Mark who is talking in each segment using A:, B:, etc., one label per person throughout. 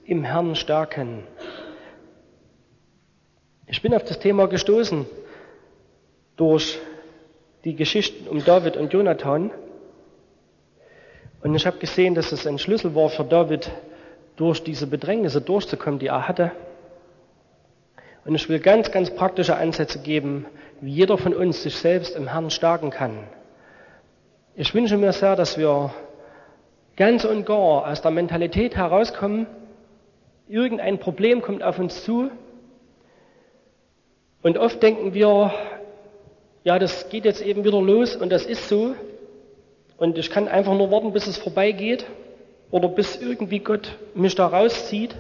A: im Herrn stärken. Ich bin auf das Thema gestoßen durch die Geschichten um David und Jonathan. Und ich habe gesehen, dass es ein Schlüssel war für David, durch diese Bedrängnisse durchzukommen, die er hatte. Und ich will ganz, ganz praktische Ansätze geben, wie jeder von uns sich selbst im Herrn stärken kann. Ich wünsche mir sehr, dass wir ganz und gar aus der Mentalität herauskommen, irgendein Problem kommt auf uns zu und oft denken wir, ja, das geht jetzt eben wieder los und das ist so und ich kann einfach nur warten, bis es vorbeigeht oder bis irgendwie Gott mich da rauszieht.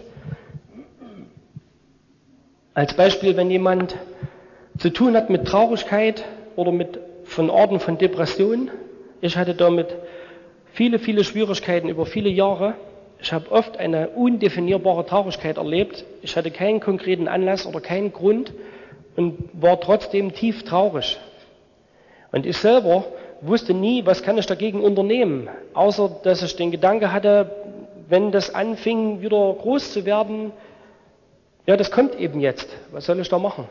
A: Als Beispiel, wenn jemand zu tun hat mit Traurigkeit oder von Arten von Depression. Ich hatte damit viele, viele Schwierigkeiten über viele Jahre. Ich habe oft eine undefinierbare Traurigkeit erlebt. Ich hatte keinen konkreten Anlass oder keinen Grund und war trotzdem tief traurig. Und ich selber wusste nie, was kann ich dagegen unternehmen, außer dass ich den Gedanke hatte, wenn das anfing, wieder groß zu werden, ja, das kommt eben jetzt. Was soll ich da machen?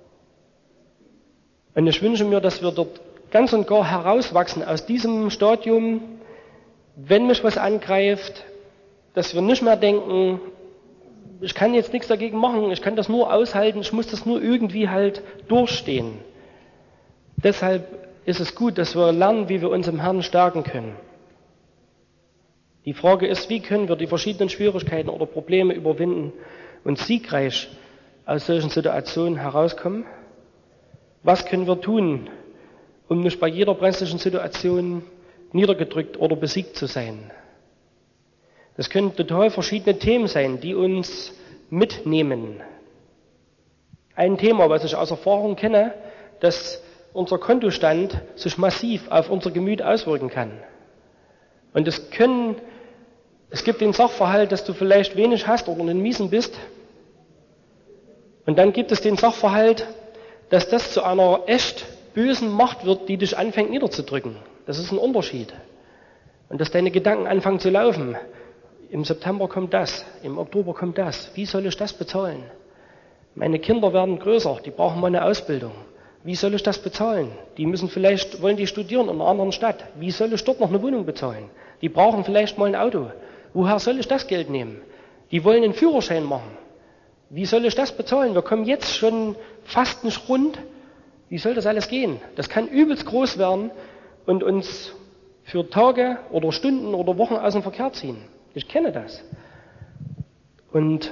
A: Und ich wünsche mir, dass wir dort ganz und gar herauswachsen aus diesem Stadium, wenn mich was angreift, dass wir nicht mehr denken, ich kann jetzt nichts dagegen machen, ich kann das nur aushalten, ich muss das nur irgendwie halt durchstehen. Deshalb ist es gut, dass wir lernen, wie wir uns im Herrn stärken können. Die Frage ist, wie können wir die verschiedenen Schwierigkeiten oder Probleme überwinden und siegreich aus solchen Situationen herauskommen? Was können wir tun, um nicht bei jeder brenzlichen Situation niedergedrückt oder besiegt zu sein? Das können total verschiedene Themen sein, die uns mitnehmen. Ein Thema, was ich aus Erfahrung kenne, dass unser Kontostand sich massiv auf unser Gemüt auswirken kann. Und es gibt den Sachverhalt, dass du vielleicht wenig hast oder einen Miesen bist. Und dann gibt es den Sachverhalt, dass das zu einer echt bösen Macht wird, die dich anfängt niederzudrücken. Das ist ein Unterschied. Und dass deine Gedanken anfangen zu laufen. Im September kommt das, im Oktober kommt das. Wie soll ich das bezahlen? Meine Kinder werden größer, die brauchen mal eine Ausbildung. Wie soll ich das bezahlen? Wollen die studieren in einer anderen Stadt. Wie soll ich dort noch eine Wohnung bezahlen? Die brauchen vielleicht mal ein Auto. Woher soll ich das Geld nehmen? Die wollen einen Führerschein machen. Wie soll ich das bezahlen? Wir kommen jetzt schon fast nicht rund. Wie soll das alles gehen? Das kann übelst groß werden und uns für Tage oder Stunden oder Wochen aus dem Verkehr ziehen. Ich kenne das. Und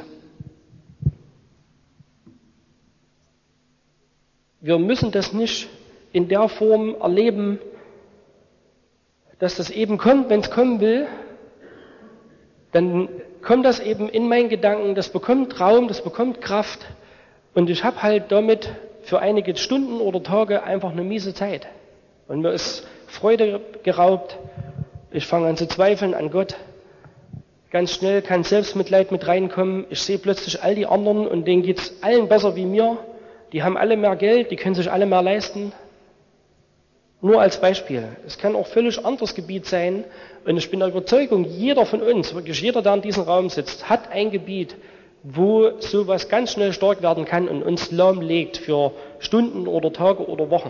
A: wir müssen das nicht in der Form erleben, dass das eben kommt, wenn es kommen will. Dann kommt das eben in meinen Gedanken, das bekommt Raum, das bekommt Kraft. Und ich habe halt damit für einige Stunden oder Tage einfach eine miese Zeit. Und mir ist Freude geraubt. Ich fange an zu zweifeln an Gott. Ganz schnell kann Selbstmitleid mit reinkommen. Ich sehe plötzlich all die anderen und denen geht's allen besser wie mir. Die haben alle mehr Geld, die können sich alle mehr leisten. Nur als Beispiel. Es kann auch völlig anderes Gebiet sein. Und ich bin der Überzeugung, jeder von uns, wirklich jeder, der in diesem Raum sitzt, hat ein Gebiet, wo sowas ganz schnell stark werden kann und uns lahmlegt für Stunden oder Tage oder Wochen.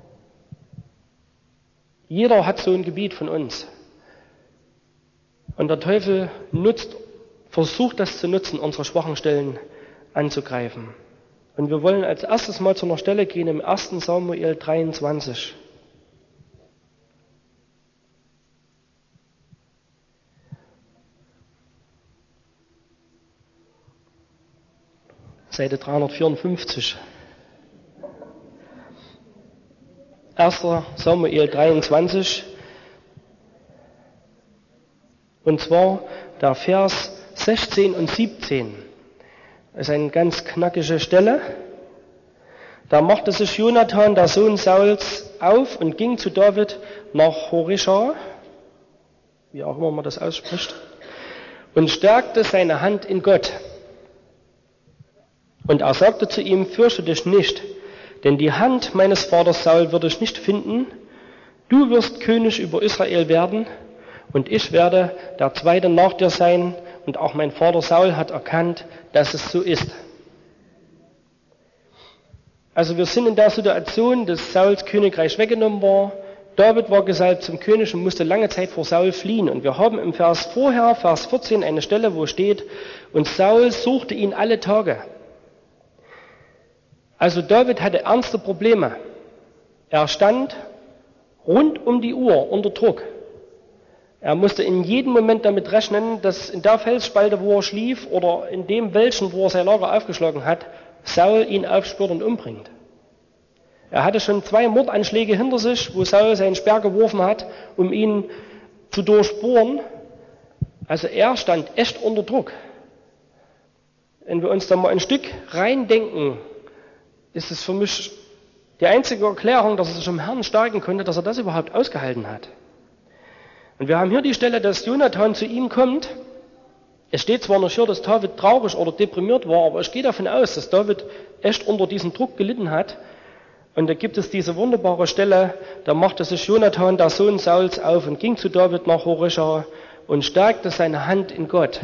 A: Jeder hat so ein Gebiet von uns. Und der Teufel versucht das zu nutzen, unsere schwachen Stellen anzugreifen. Und wir wollen als erstes mal zu einer Stelle gehen im 1. Samuel 23. Seite 354. 1. Samuel 23. Und zwar der Vers 16 und 17. Das ist eine ganz knackige Stelle. Da machte sich Jonathan, der Sohn Sauls, auf und ging zu David nach Horesha, wie auch immer man das ausspricht, und stärkte seine Hand in Gott. Und er sagte zu ihm, fürchte dich nicht, denn die Hand meines Vaters Saul würde ich nicht finden. Du wirst König über Israel werden, und ich werde der Zweite nach dir sein, und auch mein Vater Saul hat erkannt, dass es so ist. Also wir sind in der Situation, dass Sauls Königreich weggenommen war. David war gesalbt zum König und musste lange Zeit vor Saul fliehen. Und wir haben im Vers 14, eine Stelle, wo steht, und Saul suchte ihn alle Tage. Also David hatte ernste Probleme. Er stand rund um die Uhr unter Druck. Er musste in jedem Moment damit rechnen, dass in der Felsspalte, wo er schlief, oder in dem Wäldchen, wo er sein Lager aufgeschlagen hat, Saul ihn aufspürt und umbringt. Er hatte schon 2 Mordanschläge hinter sich, wo Saul seinen Speer geworfen hat, um ihn zu durchbohren. Also er stand echt unter Druck. Wenn wir uns da mal ein Stück reindenken, ist es für mich die einzige Erklärung, dass er sich im Herrn stärken konnte, dass er das überhaupt ausgehalten hat. Und wir haben hier die Stelle, dass Jonathan zu ihm kommt. Es steht zwar nicht hier, dass David traurig oder deprimiert war, aber ich gehe davon aus, dass David echt unter diesem Druck gelitten hat. Und da gibt es diese wunderbare Stelle, da machte sich Jonathan, der Sohn Sauls, auf und ging zu David nach Horesha und stärkte seine Hand in Gott.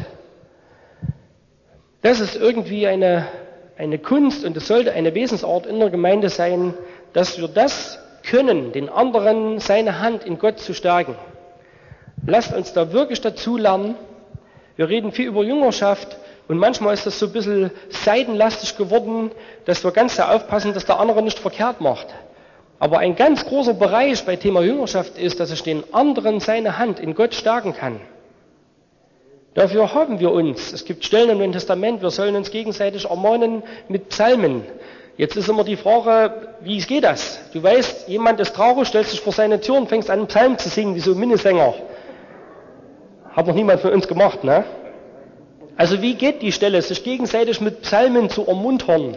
A: Das ist irgendwie eine Kunst und es sollte eine Wesensart in der Gemeinde sein, dass wir das können, den anderen seine Hand in Gott zu stärken. Lasst uns da wirklich dazu lernen. Wir reden viel über Jüngerschaft und manchmal ist das so ein bisschen seitenlastig geworden, dass wir ganz sehr aufpassen, dass der andere nicht verkehrt macht. Aber ein ganz großer Bereich bei Thema Jüngerschaft ist, dass ich den anderen seine Hand in Gott stärken kann. Dafür haben wir uns. Es gibt Stellen im Neuen Testament, wir sollen uns gegenseitig ermahnen mit Psalmen. Jetzt ist immer die Frage, wie geht das? Du weißt, jemand ist traurig, stellst dich vor seine Tür und fängst an, einen Psalm zu singen, wie so ein Minnesänger. Hat noch niemand von uns gemacht, ne? Also wie geht die Stelle, sich gegenseitig mit Psalmen zu ermuntern?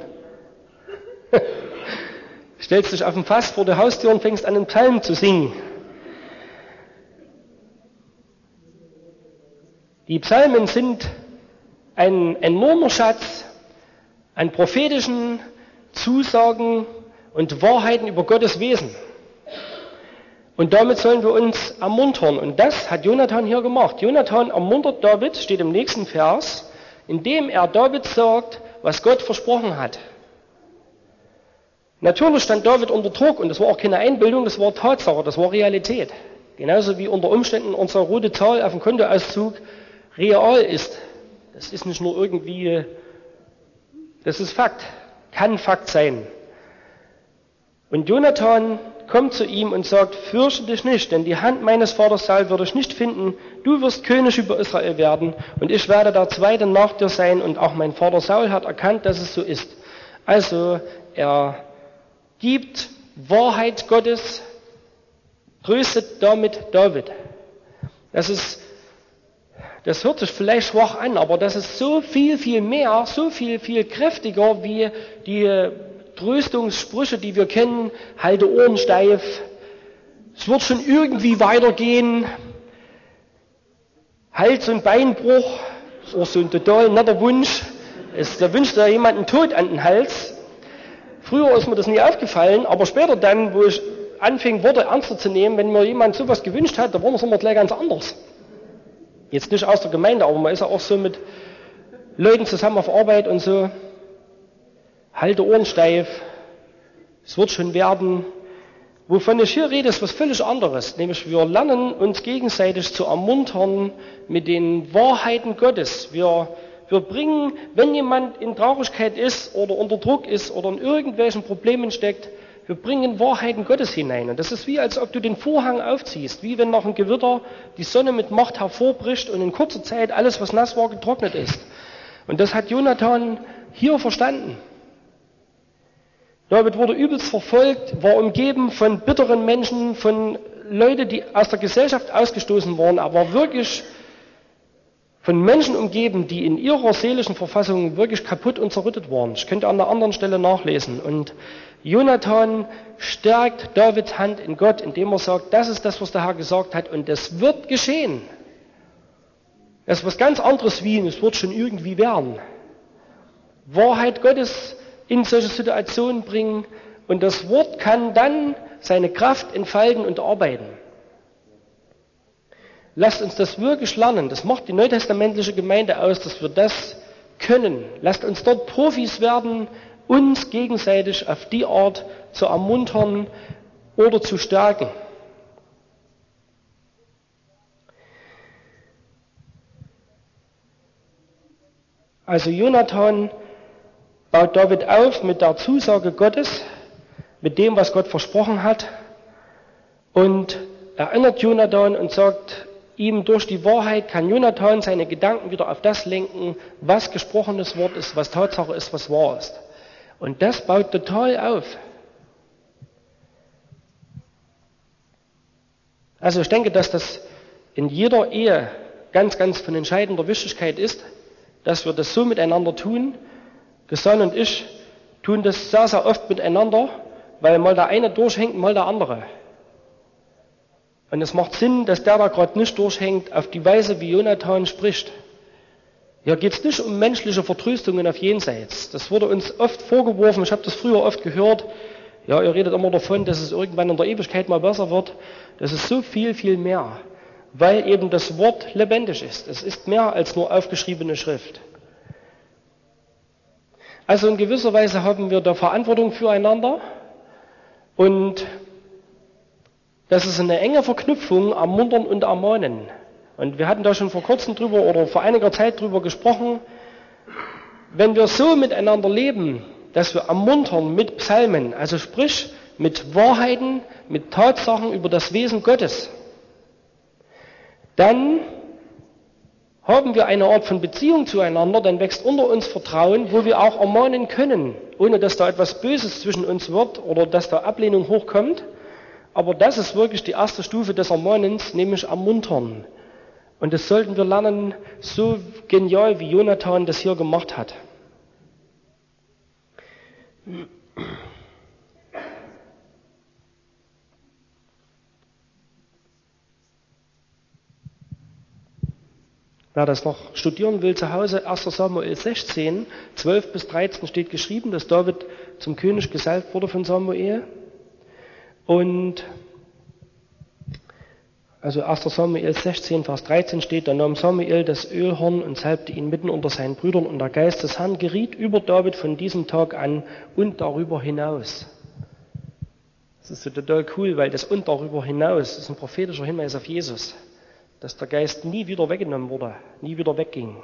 A: Stellst dich auf den Fass vor der Haustür und fängst an, einen Psalm zu singen. Die Psalmen sind ein enormer Schatz an prophetischen Zusagen und Wahrheiten über Gottes Wesen. Und damit sollen wir uns ermuntern. Und das hat Jonathan hier gemacht. Jonathan ermuntert David, steht im nächsten Vers, indem er David sagt, was Gott versprochen hat. Natürlich stand David unter Druck und das war auch keine Einbildung, das war Tatsache, das war Realität. Genauso wie unter Umständen unsere rote Zahl auf dem Kontoauszug real ist. Das ist nicht nur irgendwie, das ist Fakt, kann Fakt sein. Und Jonathan kommt zu ihm und sagt, fürchte dich nicht, denn die Hand meines Vaters Saul würde ich nicht finden. Du wirst König über Israel werden und ich werde der Zweite nach dir sein und auch mein Vater Saul hat erkannt, dass es so ist. Also er gibt Wahrheit Gottes, tröstet damit David. Das hört sich vielleicht schwach an, aber das ist so viel, viel mehr, so viel, viel kräftiger wie die Tröstungssprüche, die wir kennen, halte Ohren steif, es wird schon irgendwie weitergehen, halt so ein Beinbruch, das ist auch so ein total netter Wunsch, da wünscht ja jemand einen Tod an den Hals. Früher ist mir das nie aufgefallen, aber später dann, wo ich anfing, Worte ernster zu nehmen, wenn mir jemand sowas gewünscht hat, da war es immer gleich ganz anders. Jetzt nicht aus der Gemeinde, aber man ist ja auch so mit Leuten zusammen auf Arbeit und so. Halte Ohren steif, es wird schon werden. Wovon ich hier rede, ist was völlig anderes. Nämlich wir lernen uns gegenseitig zu ermuntern mit den Wahrheiten Gottes. Wir bringen, wenn jemand in Traurigkeit ist oder unter Druck ist oder in irgendwelchen Problemen steckt, wir bringen Wahrheiten Gottes hinein. Und das ist wie, als ob du den Vorhang aufziehst, wie wenn nach einem Gewitter die Sonne mit Macht hervorbricht und in kurzer Zeit alles, was nass war, getrocknet ist. Und das hat Jonathan hier verstanden. David wurde übelst verfolgt, war umgeben von bitteren Menschen, von Leuten, die aus der Gesellschaft ausgestoßen waren. Er war wirklich von Menschen umgeben, die in ihrer seelischen Verfassung wirklich kaputt und zerrüttet waren. Ich könnte an einer anderen Stelle nachlesen. Und Jonathan stärkt Davids Hand in Gott, indem er sagt, das ist das, was der Herr gesagt hat und es wird geschehen. Das ist was ganz anderes wie, es wird schon irgendwie werden. Wahrheit Gottes in solche Situationen bringen und das Wort kann dann seine Kraft entfalten und arbeiten. Lasst uns das wirklich lernen. Das macht die neutestamentliche Gemeinde aus, dass wir das können. Lasst uns dort Profis werden, uns gegenseitig auf die Art zu ermuntern oder zu stärken. Also Jonathan baut David auf mit der Zusage Gottes, mit dem, was Gott versprochen hat, und erinnert Jonathan und sagt ihm, durch die Wahrheit kann Jonathan seine Gedanken wieder auf das lenken, was gesprochenes Wort ist, was Tatsache ist, was wahr ist. Und das baut total auf. Also ich denke, dass das in jeder Ehe ganz, ganz von entscheidender Wichtigkeit ist, dass wir das so miteinander tun. Gesell und ich tun das sehr, sehr oft miteinander, weil mal der eine durchhängt, mal der andere. Und es macht Sinn, dass der da gerade nicht durchhängt, auf die Weise, wie Jonathan spricht. Hier geht es nicht um menschliche Vertröstungen auf Jenseits. Das wurde uns oft vorgeworfen, ich habe das früher oft gehört. Ja, ihr redet immer davon, dass es irgendwann in der Ewigkeit mal besser wird. Das ist so viel, viel mehr, weil eben das Wort lebendig ist. Es ist mehr als nur aufgeschriebene Schrift. Also in gewisser Weise haben wir da Verantwortung füreinander und das ist eine enge Verknüpfung, ermuntern und ermahnen. Und wir hatten da schon vor kurzem drüber oder vor einiger Zeit drüber gesprochen, wenn wir so miteinander leben, dass wir ermuntern mit Psalmen, also sprich mit Wahrheiten, mit Tatsachen über das Wesen Gottes, dann haben wir eine Art von Beziehung zueinander, dann wächst unter uns Vertrauen, wo wir auch ermahnen können, ohne dass da etwas Böses zwischen uns wird oder dass da Ablehnung hochkommt. Aber das ist wirklich die erste Stufe des Ermahnens, nämlich ermuntern. Und das sollten wir lernen, so genial wie Jonathan das hier gemacht hat. Wer das noch studieren will zu Hause, 1. Samuel 16, 12 bis 13 steht geschrieben, dass David zum König gesalbt wurde von Samuel. Und also 1. Samuel 16, Vers 13 steht, da nahm Samuel das Ölhorn und salbte ihn mitten unter seinen Brüdern und der Geist des Herrn geriet über David von diesem Tag an und darüber hinaus. Das ist so total cool, weil das und darüber hinaus ist ein prophetischer Hinweis auf Jesus, dass der Geist nie wieder weggenommen wurde, nie wieder wegging.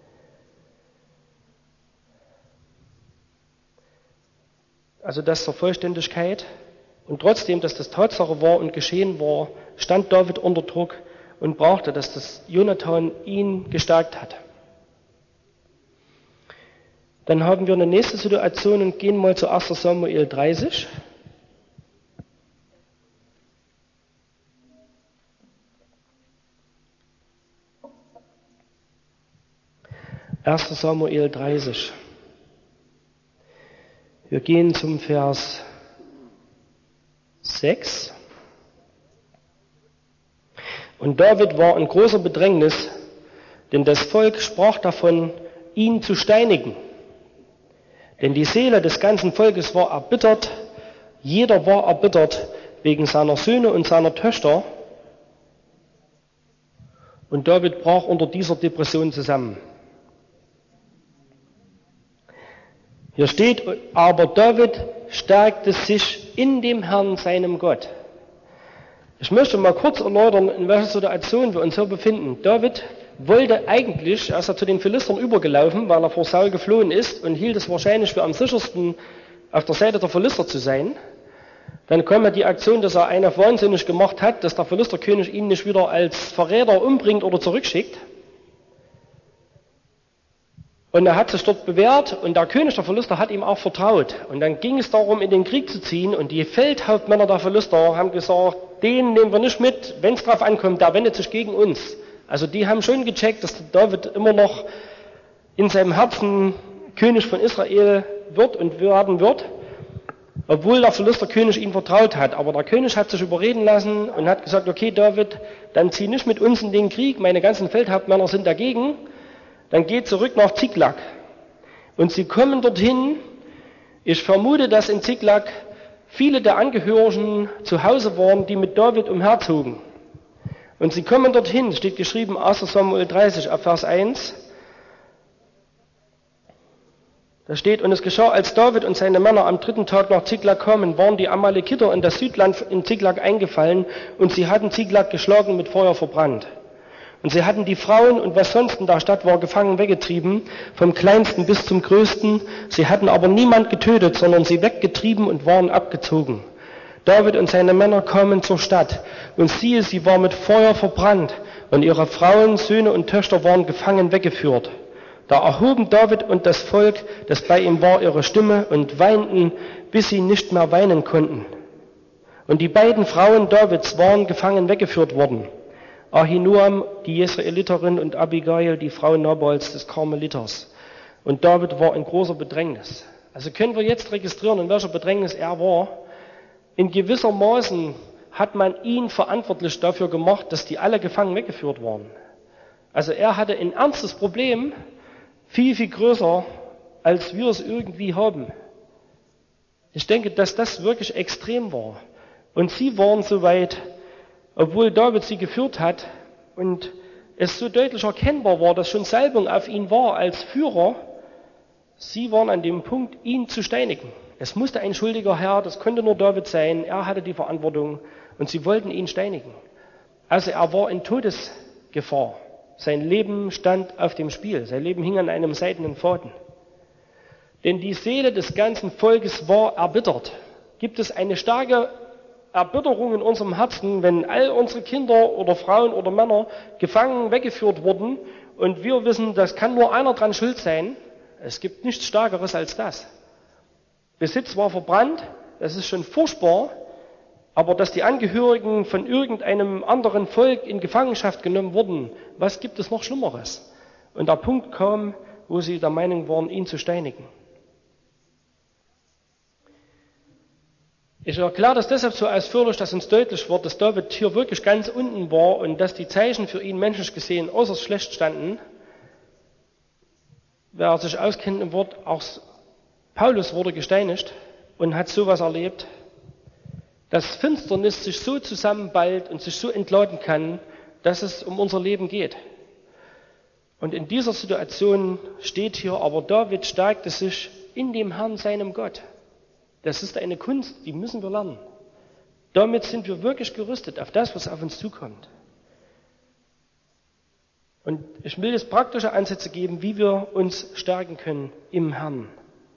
A: Also das zur Vollständigkeit. Und trotzdem, dass das Tatsache war und geschehen war, stand David unter Druck und brauchte, dass das Jonathan ihn gestärkt hat. Dann haben wir eine nächste Situation und gehen mal zu 1. Samuel 30. Erster Samuel 30. Wir gehen zum Vers 6. Und David war in großer Bedrängnis, denn das Volk sprach davon, ihn zu steinigen. Denn die Seele des ganzen Volkes war erbittert, jeder war erbittert wegen seiner Söhne und seiner Töchter. Und David brach unter dieser Depression zusammen. Hier steht, aber David stärkte sich in dem Herrn, seinem Gott. Ich möchte mal kurz erläutern, in welcher Situation wir uns hier befinden. David wollte eigentlich, als er zu den Philistern übergelaufen, weil er vor Saul geflohen ist und hielt es wahrscheinlich für am sichersten, auf der Seite der Philister zu sein. Dann kam ja die Aktion, dass er einen wahnsinnig gemacht hat, dass der Philisterkönig ihn nicht wieder als Verräter umbringt oder zurückschickt. Und er hat sich dort bewährt und der König der Philister hat ihm auch vertraut. Und dann ging es darum, in den Krieg zu ziehen und die Feldhauptmänner der Philister haben gesagt, den nehmen wir nicht mit, wenn es drauf ankommt, der wendet sich gegen uns. Also die haben schon gecheckt, dass David immer noch in seinem Herzen König von Israel wird und werden wird, obwohl der Philisterkönig ihm vertraut hat. Aber der König hat sich überreden lassen und hat gesagt, okay David, dann zieh nicht mit uns in den Krieg, meine ganzen Feldhauptmänner sind dagegen. Dann geht zurück nach Ziklag. Und sie kommen dorthin. Ich vermute, dass in Ziklag viele der Angehörigen zu Hause waren, die mit David umherzogen. Und sie kommen dorthin, steht geschrieben 1. Samuel 30 ab Vers 1. Da steht, und es geschah, als David und seine Männer am 3. Tag nach Ziklag kamen, waren die Amalekiter in das Südland in Ziklag eingefallen und sie hatten Ziklag geschlagen, mit Feuer verbrannt. Und sie hatten die Frauen und was sonst in der Stadt war, gefangen weggetrieben, vom Kleinsten bis zum Größten. Sie hatten aber niemand getötet, sondern sie weggetrieben und waren abgezogen. David und seine Männer kamen zur Stadt und siehe, sie war mit Feuer verbrannt und ihre Frauen, Söhne und Töchter waren gefangen weggeführt. Da erhoben David und das Volk, das bei ihm war, ihre Stimme und weinten, bis sie nicht mehr weinen konnten. Und die beiden Frauen Davids waren gefangen weggeführt worden. Ahinoam, die Jesraeliterin, und Abigail, die Frau Nabals des Karmeliters. Und David war in großer Bedrängnis. Also können wir jetzt registrieren, in welcher Bedrängnis er war. In gewisser Maßen hat man ihn verantwortlich dafür gemacht, dass die alle gefangen weggeführt waren. Also er hatte ein ernstes Problem, viel, viel größer, als wir es irgendwie haben. Ich denke, dass das wirklich extrem war. Und sie waren so weit, obwohl David sie geführt hat und es so deutlich erkennbar war, dass schon Salbung auf ihn war als Führer, sie waren an dem Punkt, ihn zu steinigen. Es musste ein Schuldiger her, das konnte nur David sein, er hatte die Verantwortung und sie wollten ihn steinigen. Also er war in Todesgefahr. Sein Leben stand auf dem Spiel, sein Leben hing an einem seidenen Faden. Denn die Seele des ganzen Volkes war erbittert. Gibt es eine starke Erbitterung in unserem Herzen, wenn all unsere Kinder oder Frauen oder Männer gefangen weggeführt wurden und wir wissen, das kann nur einer dran schuld sein. Es gibt nichts Stärkeres als das. Besitz war verbrannt, das ist schon furchtbar, aber dass die Angehörigen von irgendeinem anderen Volk in Gefangenschaft genommen wurden, was gibt es noch Schlimmeres? Und der Punkt kam, wo sie der Meinung waren, ihn zu steinigen. Ich erkläre das deshalb so ausführlich, dass uns deutlich wird, dass David hier wirklich ganz unten war und dass die Zeichen für ihn menschlich gesehen äußerst schlecht standen. Wer sich auskennt im Wort, auch Paulus wurde gesteinigt und hat sowas erlebt, dass Finsternis sich so zusammenballt und sich so entladen kann, dass es um unser Leben geht. Und in dieser Situation steht hier, aber David stärkte sich in dem Herrn, seinem Gott. Das ist eine Kunst, die müssen wir lernen. Damit sind wir wirklich gerüstet auf das, was auf uns zukommt. Und ich will jetzt praktische Ansätze geben, wie wir uns stärken können im Herrn.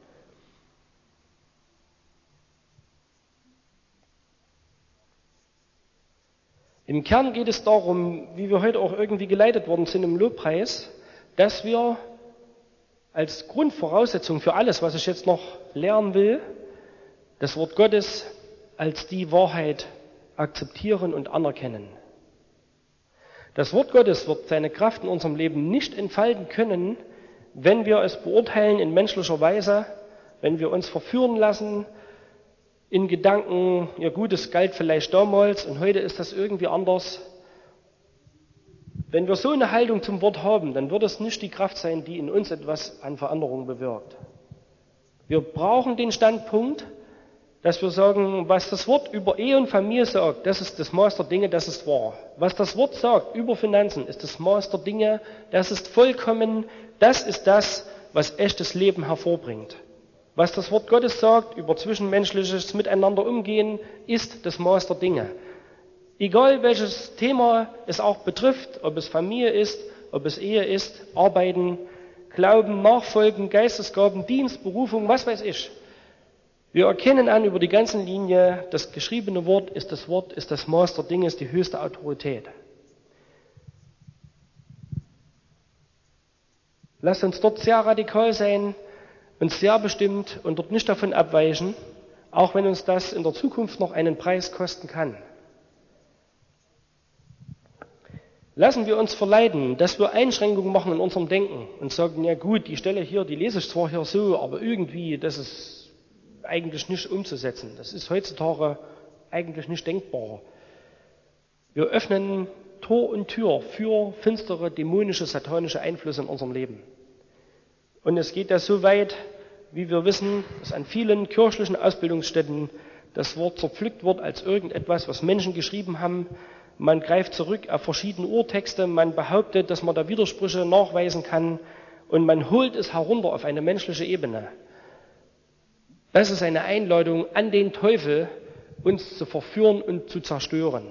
A: Im Kern geht es darum, wie wir heute auch irgendwie geleitet worden sind im Lobpreis, dass wir als Grundvoraussetzung für alles, was ich jetzt noch lernen will, das Wort Gottes als die Wahrheit akzeptieren und anerkennen. Das Wort Gottes wird seine Kraft in unserem Leben nicht entfalten können, wenn wir es beurteilen in menschlicher Weise, wenn wir uns verführen lassen in Gedanken, ja gut, es galt vielleicht damals und heute ist das irgendwie anders. Wenn wir so eine Haltung zum Wort haben, dann wird es nicht die Kraft sein, die in uns etwas an Veränderung bewirkt. Wir brauchen den Standpunkt, dass wir sagen, was das Wort über Ehe und Familie sagt, das ist das Maß der Dinge, das ist wahr. Was das Wort sagt über Finanzen, ist das Maß der Dinge, das ist vollkommen, das ist das, was echtes Leben hervorbringt. Was das Wort Gottes sagt über zwischenmenschliches Miteinander umgehen, ist das Maß der Dinge. Egal welches Thema es auch betrifft, ob es Familie ist, ob es Ehe ist, Arbeiten, Glauben, Nachfolgen, Geistesgaben, Dienst, Berufung, was weiß ich. Wir erkennen an über die ganze Linie, das geschriebene Wort, ist das Maß der Dinge, ist die höchste Autorität. Lasst uns dort sehr radikal sein und sehr bestimmt und dort nicht davon abweichen, auch wenn uns das in der Zukunft noch einen Preis kosten kann. Lassen wir uns verleiten, dass wir Einschränkungen machen in unserem Denken und sagen, ja gut, die Stelle hier, die lese ich zwar hier so, aber irgendwie, das ist eigentlich nicht umzusetzen. Das ist heutzutage eigentlich nicht denkbar. Wir öffnen Tor und Tür für finstere, dämonische, satanische Einflüsse in unserem Leben. Und es geht ja so weit, wie wir wissen, dass an vielen kirchlichen Ausbildungsstätten das Wort zerpflückt wird als irgendetwas, was Menschen geschrieben haben, man greift zurück auf verschiedene Urtexte, man behauptet, dass man da Widersprüche nachweisen kann und man holt es herunter auf eine menschliche Ebene. Das ist eine Einladung an den Teufel, uns zu verführen und zu zerstören.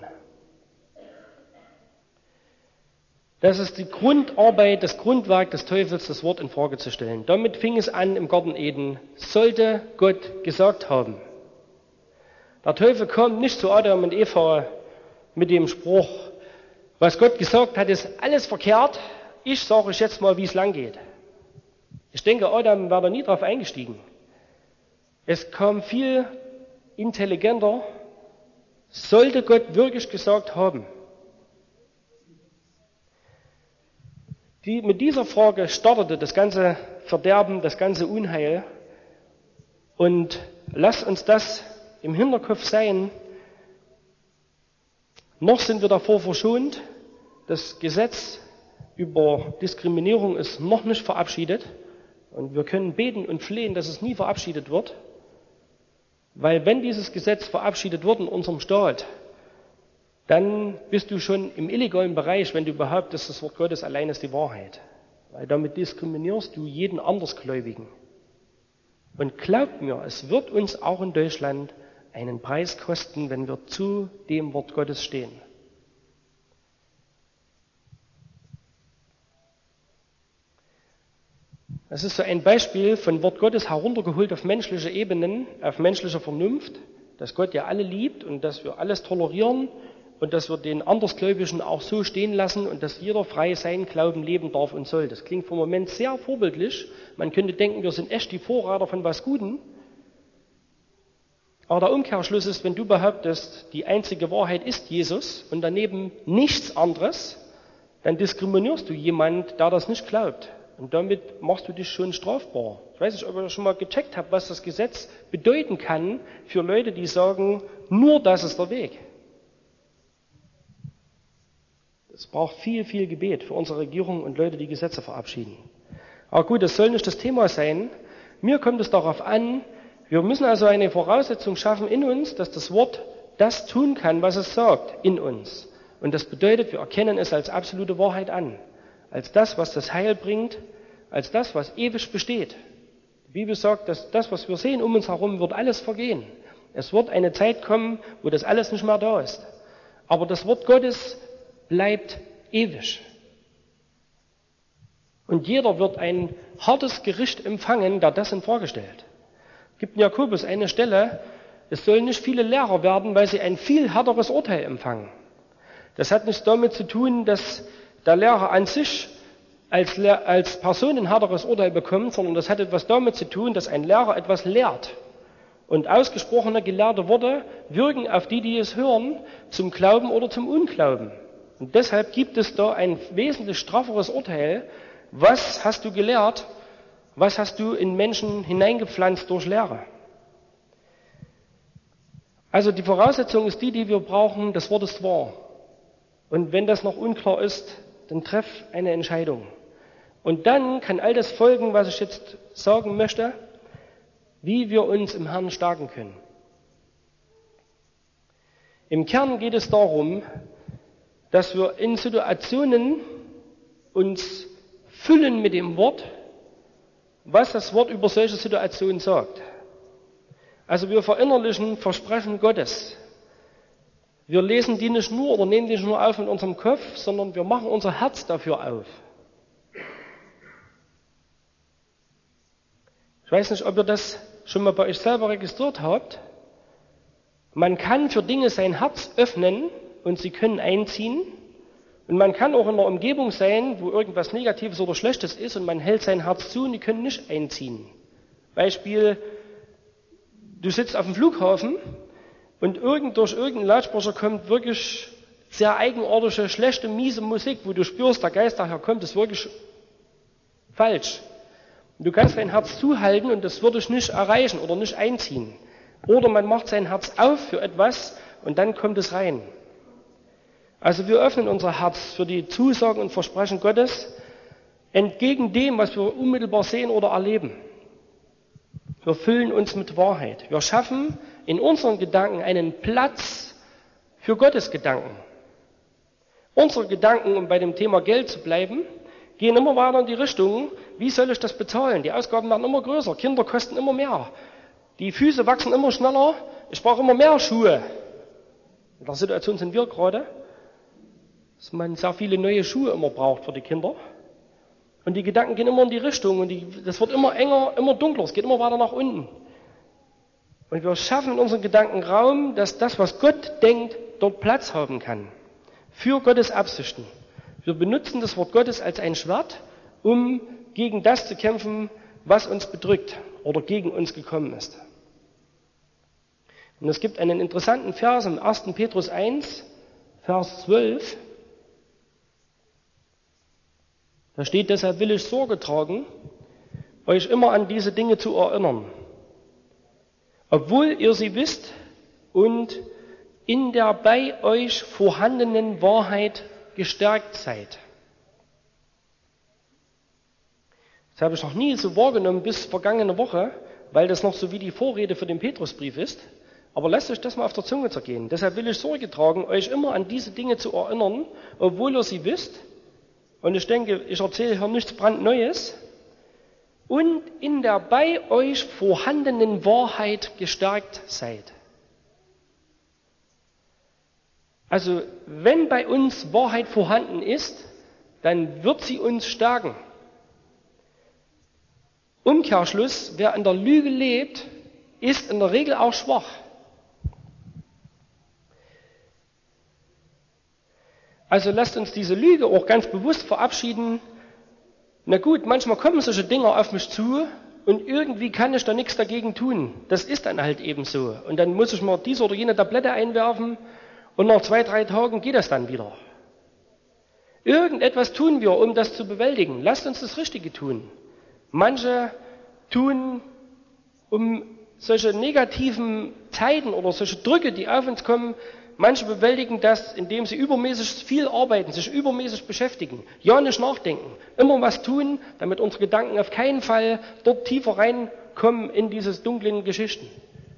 A: Das ist die Grundarbeit, das Grundwerk des Teufels, das Wort in Frage zu stellen. Damit fing es an im Garten Eden. Sollte Gott gesagt haben. Der Teufel kommt nicht zu Adam und Eva mit dem Spruch, was Gott gesagt hat, ist alles verkehrt. Ich sage euch jetzt mal, wie es lang geht. Ich denke, Adam wäre da nie drauf eingestiegen. Es kam viel intelligenter, sollte Gott wirklich gesagt haben. Mit dieser Frage startete das ganze Verderben, das ganze Unheil. Und lasst uns das im Hinterkopf sein. Noch sind wir davor verschont. Das Gesetz über Diskriminierung ist noch nicht verabschiedet. Und wir können beten und flehen, dass es nie verabschiedet wird. Weil wenn dieses Gesetz verabschiedet wird in unserem Staat, dann bist du schon im illegalen Bereich, wenn du behauptest, das Wort Gottes allein ist die Wahrheit. Weil damit diskriminierst du jeden Andersgläubigen. Und glaubt mir, es wird uns auch in Deutschland einen Preis kosten, wenn wir zu dem Wort Gottes stehen. Das ist so ein Beispiel von Wort Gottes heruntergeholt auf menschliche Ebenen, auf menschliche Vernunft, dass Gott ja alle liebt und dass wir alles tolerieren und dass wir den Andersgläubigen auch so stehen lassen und dass jeder frei seinen Glauben leben darf und soll. Das klingt vom Moment sehr vorbildlich. Man könnte denken, wir sind echt die Vorreiter von was Guten. Aber der Umkehrschluss ist, wenn du behauptest, die einzige Wahrheit ist Jesus und daneben nichts anderes, dann diskriminierst du jemanden, der das nicht glaubt. Und damit machst du dich schon strafbar. Ich weiß nicht, ob ihr schon mal gecheckt habt, was das Gesetz bedeuten kann für Leute, die sagen, nur das ist der Weg. Es braucht viel, viel Gebet für unsere Regierung und Leute, die Gesetze verabschieden. Aber gut, das soll nicht das Thema sein. Mir kommt es darauf an, wir müssen also eine Voraussetzung schaffen in uns, dass das Wort das tun kann, was es sagt, in uns. Und das bedeutet, wir erkennen es als absolute Wahrheit an. Als das, was das Heil bringt, als das, was ewig besteht. Die Bibel sagt, dass das, was wir sehen um uns herum, wird alles vergehen. Es wird eine Zeit kommen, wo das alles nicht mehr da ist. Aber das Wort Gottes bleibt ewig. Und jeder wird ein hartes Gericht empfangen, der das in Frage stellt. Es gibt in Jakobus eine Stelle, es sollen nicht viele Lehrer werden, weil sie ein viel härteres Urteil empfangen. Das hat nichts damit zu tun, dass der Lehrer an sich als Person ein härteres Urteil bekommt, sondern das hat etwas damit zu tun, dass ein Lehrer etwas lehrt. Und ausgesprochene gelehrte Worte wirken auf die, die es hören, zum Glauben oder zum Unglauben. Und deshalb gibt es da ein wesentlich strafferes Urteil. Was hast du gelehrt? Was hast du in Menschen hineingepflanzt durch Lehre? Also die Voraussetzung ist die wir brauchen. Das Wort ist wahr. Und wenn das noch unklar ist, dann treff eine Entscheidung. Und dann kann all das folgen, was ich jetzt sagen möchte, wie wir uns im Herrn stärken können. Im Kern geht es darum, dass wir in Situationen uns füllen mit dem Wort, was das Wort über solche Situationen sagt. Also wir verinnerlichen Versprechen Gottes. Wir lesen die nicht nur oder nehmen die nicht nur auf in unserem Kopf, sondern wir machen unser Herz dafür auf. Ich weiß nicht, ob ihr das schon mal bei euch selber registriert habt. Man kann für Dinge sein Herz öffnen und sie können einziehen. Und man kann auch in einer Umgebung sein, wo irgendwas Negatives oder Schlechtes ist und man hält sein Herz zu und die können nicht einziehen. Beispiel, du sitzt auf dem Flughafen und durch irgendeinen Lautsprecher kommt wirklich sehr eigenartige, schlechte, miese Musik, wo du spürst, der Geist daher kommt, ist wirklich falsch. Du kannst dein Herz zuhalten und das würde ich nicht erreichen oder nicht einziehen. Oder man macht sein Herz auf für etwas und dann kommt es rein. Also wir öffnen unser Herz für die Zusagen und Versprechen Gottes entgegen dem, was wir unmittelbar sehen oder erleben. Wir füllen uns mit Wahrheit. Wir schaffen in unseren Gedanken einen Platz für Gottes Gedanken. Unsere Gedanken, um bei dem Thema Geld zu bleiben, gehen immer weiter in die Richtung, wie soll ich das bezahlen? Die Ausgaben werden immer größer, Kinder kosten immer mehr, die Füße wachsen immer schneller, ich brauche immer mehr Schuhe. In der Situation sind wir gerade, dass man sehr viele neue Schuhe immer braucht für die Kinder. Und die Gedanken gehen immer in die Richtung und das wird immer enger, immer dunkler, es geht immer weiter nach unten. Und wir schaffen in unseren Gedanken Raum, dass das, was Gott denkt, dort Platz haben kann. Für Gottes Absichten. Wir benutzen das Wort Gottes als ein Schwert, um gegen das zu kämpfen, was uns bedrückt oder gegen uns gekommen ist. Und es gibt einen interessanten Vers im 1. Petrus 1, Vers 12. Da steht, deshalb will ich Sorge tragen, euch immer an diese Dinge zu erinnern, obwohl ihr sie wisst und in der bei euch vorhandenen Wahrheit gestärkt seid. Das habe ich noch nie so wahrgenommen bis vergangene Woche, weil das noch so wie die Vorrede für den Petrusbrief ist. Aber lasst euch das mal auf der Zunge zergehen. Deshalb will ich Sorge tragen, euch immer an diese Dinge zu erinnern, obwohl ihr sie wisst. Und ich denke, ich erzähle hier nichts brandneues. Und in der bei euch vorhandenen Wahrheit gestärkt seid. Also, wenn bei uns Wahrheit vorhanden ist, dann wird sie uns stärken. Umkehrschluss, wer in der Lüge lebt, ist in der Regel auch schwach. Also lasst uns diese Lüge auch ganz bewusst verabschieden. Na gut, manchmal kommen solche Dinge auf mich zu und irgendwie kann ich da nichts dagegen tun. Das ist dann halt eben so. Und dann muss ich mal diese oder jene Tablette einwerfen und nach 2-3 Tagen geht das dann wieder. Irgendetwas tun wir, um das zu bewältigen. Lasst uns das Richtige tun. Manche tun, um solche negativen Zeiten oder solche Drücke, die auf uns kommen, manche bewältigen das, indem sie übermäßig viel arbeiten, sich übermäßig beschäftigen, ja nicht nachdenken, immer was tun, damit unsere Gedanken auf keinen Fall dort tiefer reinkommen in diese dunklen Geschichten.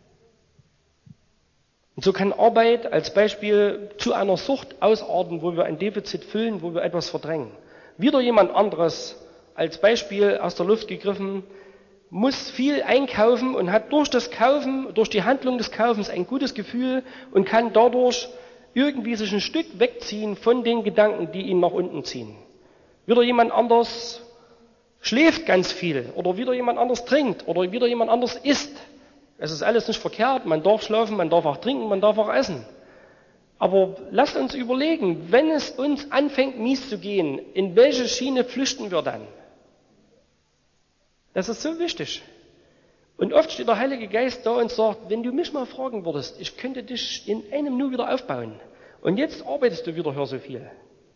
A: Und so kann Arbeit als Beispiel zu einer Sucht ausarten, wo wir ein Defizit füllen, wo wir etwas verdrängen. Wieder jemand anderes als Beispiel aus der Luft gegriffen, muss viel einkaufen und hat durch das Kaufen, durch die Handlung des Kaufens ein gutes Gefühl und kann dadurch irgendwie sich ein Stück wegziehen von den Gedanken, die ihn nach unten ziehen. Wieder jemand anders schläft ganz viel oder wieder jemand anders trinkt oder wieder jemand anders isst. Es ist alles nicht verkehrt, man darf schlafen, man darf auch trinken, man darf auch essen. Aber lasst uns überlegen, wenn es uns anfängt mies zu gehen, in welche Schiene flüchten wir dann? Das ist so wichtig. Und oft steht der Heilige Geist da und sagt, wenn du mich mal fragen würdest, ich könnte dich in einem Nu wieder aufbauen. Und jetzt arbeitest du wieder hier so viel.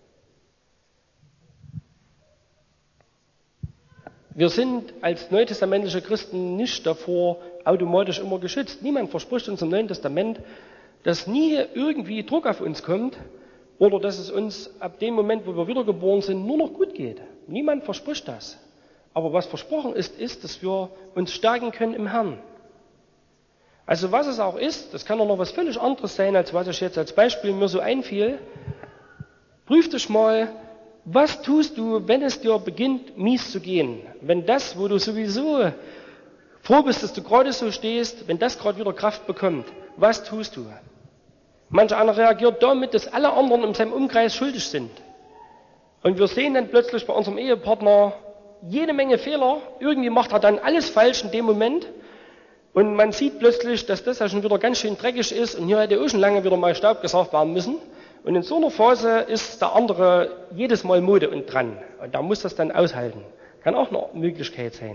A: Wir sind als neutestamentliche Christen nicht davor automatisch immer geschützt. Niemand verspricht uns im Neuen Testament, dass nie irgendwie Druck auf uns kommt oder dass es uns ab dem Moment, wo wir wiedergeboren sind, nur noch gut geht. Niemand verspricht das. Aber was versprochen ist, ist, dass wir uns stärken können im Herrn. Also was es auch ist, das kann auch noch was völlig anderes sein, als was ich jetzt als Beispiel mir so einfiel. Prüf dich mal, was tust du, wenn es dir beginnt, mies zu gehen? Wenn das, wo du sowieso froh bist, dass du gerade so stehst, wenn das gerade wieder Kraft bekommt, was tust du? Manch einer reagiert damit, dass alle anderen in seinem Umkreis schuldig sind. Und wir sehen dann plötzlich bei unserem Ehepartner jede Menge Fehler. Irgendwie macht er dann alles falsch in dem Moment. Und man sieht plötzlich, dass das ja schon wieder ganz schön dreckig ist und hier hätte auch schon lange wieder mal Staub gesaugt werden müssen. Und in so einer Phase ist der andere jedes Mal Mode und dran. Und da muss das dann aushalten. Kann auch eine Möglichkeit sein.